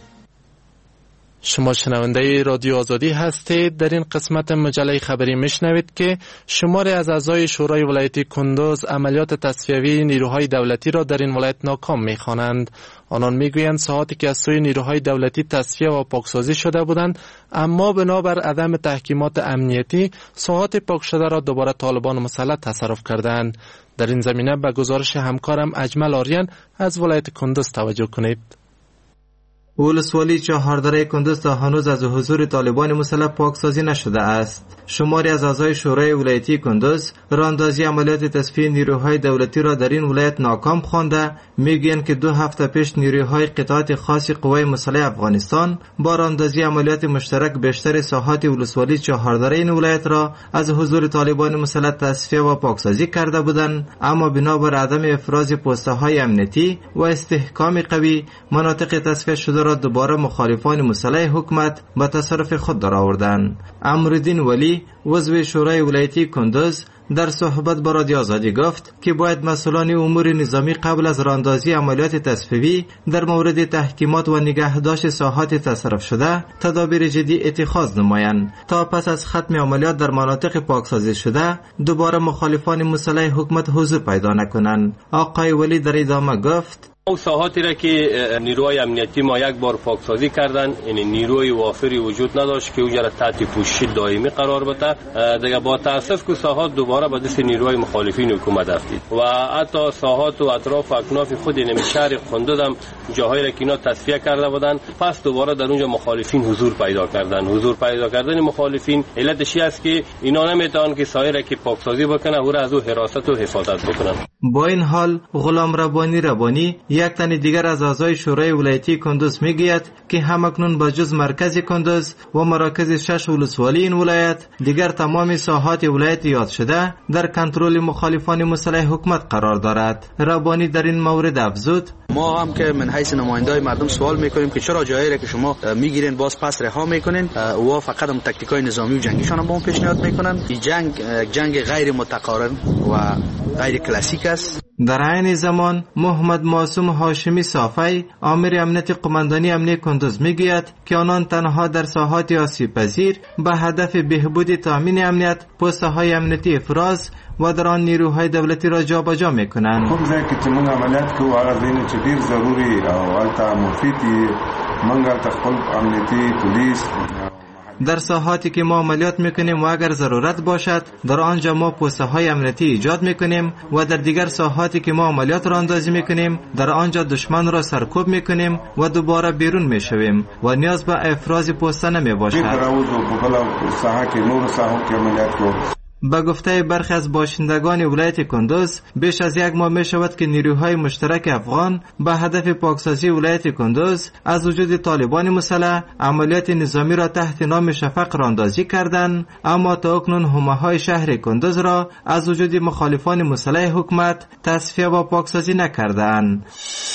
شما شنونده رادیو آزادی هستید. در این قسمت مجله خبری میشنوید که شماری از اعضای شورای ولایتی کندوز عملیات تصفیوی نیروهای دولتی را در این ولایت ناکام میخوانند. آنان میگویند ساحاتی که از سوی نیروهای دولتی تصفیه و پاکسازی شده بودند، اما بنابر عدم تحکیمات امنیتی ساحات پاک شده را دوباره طالبان مسلح تصرف کردند. در این زمینه به گزارش همکارم اجمل آریان از ولایت کندوز توجه کنید. ولسوالی چهاردره کندوز تا هنوز از حضور طالبان مسلح پاکسازی نشده است. شماری از اعضای شورای ولایتی کندوز راندازی عملیات تصفیه نیروهای دولتی را در این ولایت ناکام خوانده میگویند که 2 هفته پیش نیروهای قطعات خاص قوای مسلح افغانستان با راندازی عملیات مشترک بیشتر ساحات ولسوالی چهاردره این ولایت را از حضور طالبان مسلح تصفیه و پاکسازی کرده بودند، اما بنابر عدم افراز پست‌های امنیتی و استحکام قوی مناطق تصفیه شده را دوباره مخالفان مسلح حکومت به تصرف خود درآوردند. امرالدین ولی عضو شورای ولایتی کندوز در صحبت با رادیو آزادی گفت که باید مسئولان امور نظامی قبل از راندازی عملیات تصفیوی در مورد تحکیمات و نگهداشت ساحات تصرف شده تدابیر جدی اتخاذ نمایند تا پس از ختم عملیات در مناطق پاکسازی شده دوباره مخالفان مسلح حکومت حضور پیدا نکنند. آقای ولی در ادامه گفت او ساحاتی را که نیروهای امنیتی ما یک بار پاکسازی کردن، یعنی نیروی وافری وجود نداشت که اونجا تحت پوشش دائمی قرار بده. دیگه با تاسف که ساحات دوباره به دست نیروهای مخالفین حکومت افتید و حتی ساحات و اطراف و اکناف خود این شهر کندوز هم جاهایی را که اینا تصفیه کرده بودن، پس دوباره در اونجا مخالفین حضور پیدا کردن. حضور پیدا کردن مخالفین علتش است که اینا نمیتونن که ساحه را که پاکسازی بکنه او را از او حراست و حفاظت بکنن. با این حال غلام ربانی یک تن دیگر از اعضای شورای ولایتی کندوز میگوید که همکنون با جز مرکز کندوز و مراکز 6 ولسوالی این ولایت دیگر تمام ساحات ولایت یاد شده در کنترل مخالفان مسلح حکومت قرار دارد. ربانی در این مورد افزود ما هم که من حیث نمایندای مردم سوال میکنیم که چرا جایی را که شما میگیرین باز پس رها میکنین و فقط هم تاکتیکای نظامی و جنگیشان هم با اون پیشنهاد میکنن. این جنگ غیر متقارن و غیر کلاسیک است. در عین زمان محمد معصوم هاشمی صافی آمر امنیت قماندانی امنیت کندوز میگوید که آنان تنها در ساحات آسیب پذیر به هدف بهبود تامین امنیت پست‌های امنیتی افراز و در آن نیروهای دولتی را جابجا میکنند. کوم ځای کې چې موږ عملیات کوو هغه ځایونه چې ډیر ضروري او هلته مفید دي موږ هلته خپل امنیتي پولیس در ساحاتی که ما عملیات میکنیم و اگر ضرورت باشد در آنجا ما پوسته های امنیتی ایجاد میکنیم و در دیگر ساحاتی که ما عملیات را اندازی میکنیم در آنجا دشمن را سرکوب میکنیم و دوباره بیرون میشویم و نیاز به افراز پوسته نمیباشد. با گفته برخی از باشندگان ولایت کندوز بیش از یک ماه می شود که نیروهای مشترک افغان به هدف پاکسازی ولایت کندوز از وجود طالبان مسلح عملیات نظامی را تحت نام شفق راندازی کردند، اما تا اکنون حومه‌های شهر کندوز را از وجود مخالفان مسلح حکومت تصفیه و پاکسازی نکردند.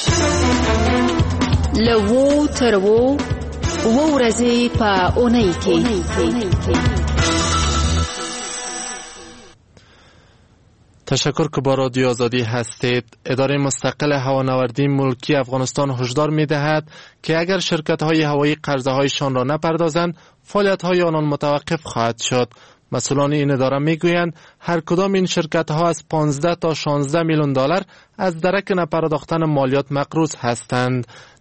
لو ترو ورزی پا اونیکی تشکر که با رادیو آزادی هستید. اداره مستقل هوانوردی ملکی افغانستان هشدار می‌دهد که اگر شرکت‌های هوایی قرضه‌هایشان را نپردازند، فعالیت‌های آنان متوقف خواهد شد. مسئولان این اداره میگویند هر کدام این شرکت‌ها از 15 تا 16 میلیون دلار از درک نپرداختن مالیات مقروض هستند.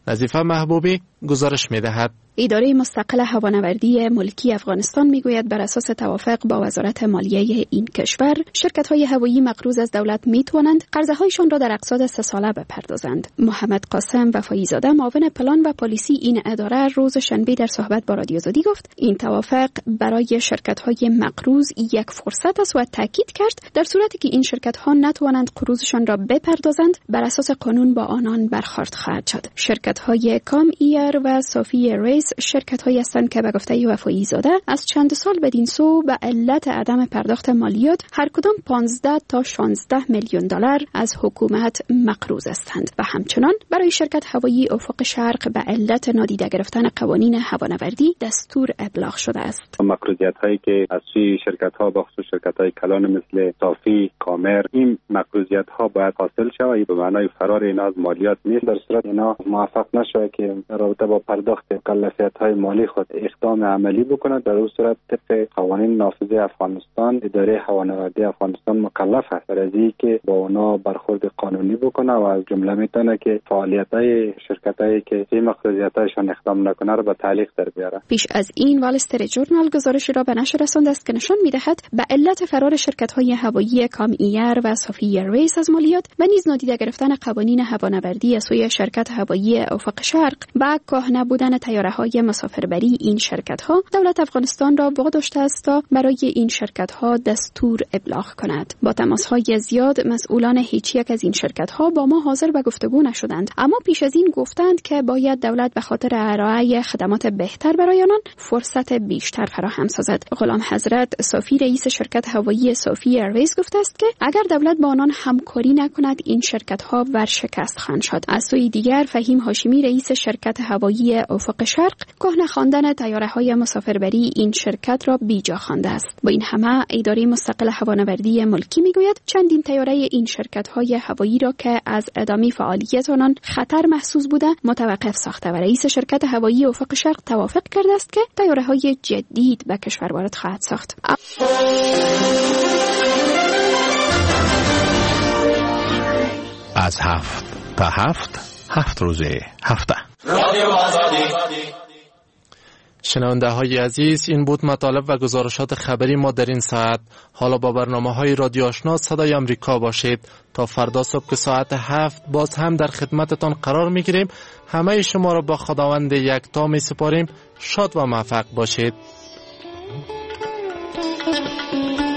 نظیفه محبوبی گزارش می‌دهد. اداره مستقل هوانوردی ملکی افغانستان میگوید بر اساس توافق با وزارت مالیه این کشور شرکت‌های هوایی مقروض از دولت میتوانند قرضه‌هایشان را در اقساط 3 ساله بپردازند. محمد قاسم وفایی زاده معاون پلان و پالیسی این اداره روز شنبه در صحبت با رادیو آزادی گفت این توافق برای شرکت‌های مقروض یک فرصت است و تاکید کرد در صورتی که این شرکت‌ها نتوانند قروضشان را بپردازند بر اساس قانون با آنان برخورد خواهد شد. شرکت‌های کام ایر و صافی ریس شرکت‌هایی هستند که به گفته وفایی زاده از چند سال بدین سو به علت عدم پرداخت مالیات هر کدام 15 تا 16 میلیون دلار از حکومت مقروض هستند و همچنان برای شرکت هوایی افق شرق به علت نادیده گرفتن قوانین هوانوردی دستور ابلاغ شده است. مقروضیت‌هایی که از سوی شرکت‌ها به خصوص شرکت‌های کلان مثل صافی، کامر، این مقروضیت‌ها باید حاصل شود به معنای فرار اینا از مالیات نیست. در صورت اینا موفق نشود که در رابطه با پرداخت های مالی خود اقدام عملی بکند، در اون صورت طبق قوانین نافذه افغانستان اداره هوانوردی افغانستان مکلف است برای اینکه با اونا برخورد قانونی بکنه و از جمله میتونه که فعالیت‌های شرکتایی که این مقروضیت‌هایشان اقدام نکنه را به تعلیق در بیاره. پیش از این وال استریت جورنال گزارشی را به نشر رسانده است که نشان می‌دهد به علت فرار شرکت‌های هوایی کام ایر و صافی ریس از مالیات و نیز نادیده گرفتن قوانین هوانوردی از سوی شرکت هوایی افق شرق و کهنه بودن طیاره‌های مسافربری این شرکت‌ها دولت افغانستان را واداشته است تا برای این شرکت‌ها دستور ابلاغ کند. با تماس‌های زیاد مسئولان هیچ یک از این شرکت‌ها با ما حاضر به گفتگو نشدند، اما پیش از این گفتند که باید دولت به خاطر ارائه خدمات بهتر برای آنان فرصت بیشتر فراهم سازد. غلام حضرت صافی رئیس شرکت هوایی صافی ایرویز گفته است که اگر دولت با آنان همکاری نکند این شرکت‌ها ورشکست خواهند شد. از سوی دیگر فهیم هاشمی رئیس شرکت هوایی افق شرق کهنه خواندن طیاره‌های مسافربری این شرکت را بیجا خوانده است. با این همه اداره مستقل هوانوردی ملکی میگوید چندین طیاره این شرکت‌های هوایی را که از ادامه فعالیت آنان خطر محسوس بوده متوقف ساخته و رئیس شرکت هوایی افق شرق توافق کرده است که طیاره‌های جدید به کشور وارد خواهد ساخت. از 7 تا 7 روز هفته شنونده های عزیز، این بود مطالب و گزارشات خبری ما در این ساعت. حالا با برنامه های رادیو آشنا صدای امریکا باشید. تا فردا صبح که ساعت 7 باز هم در خدمتتان قرار می گیریم. همه شما را با خداوند یکتا می سپاریم. شاد و موفق باشید.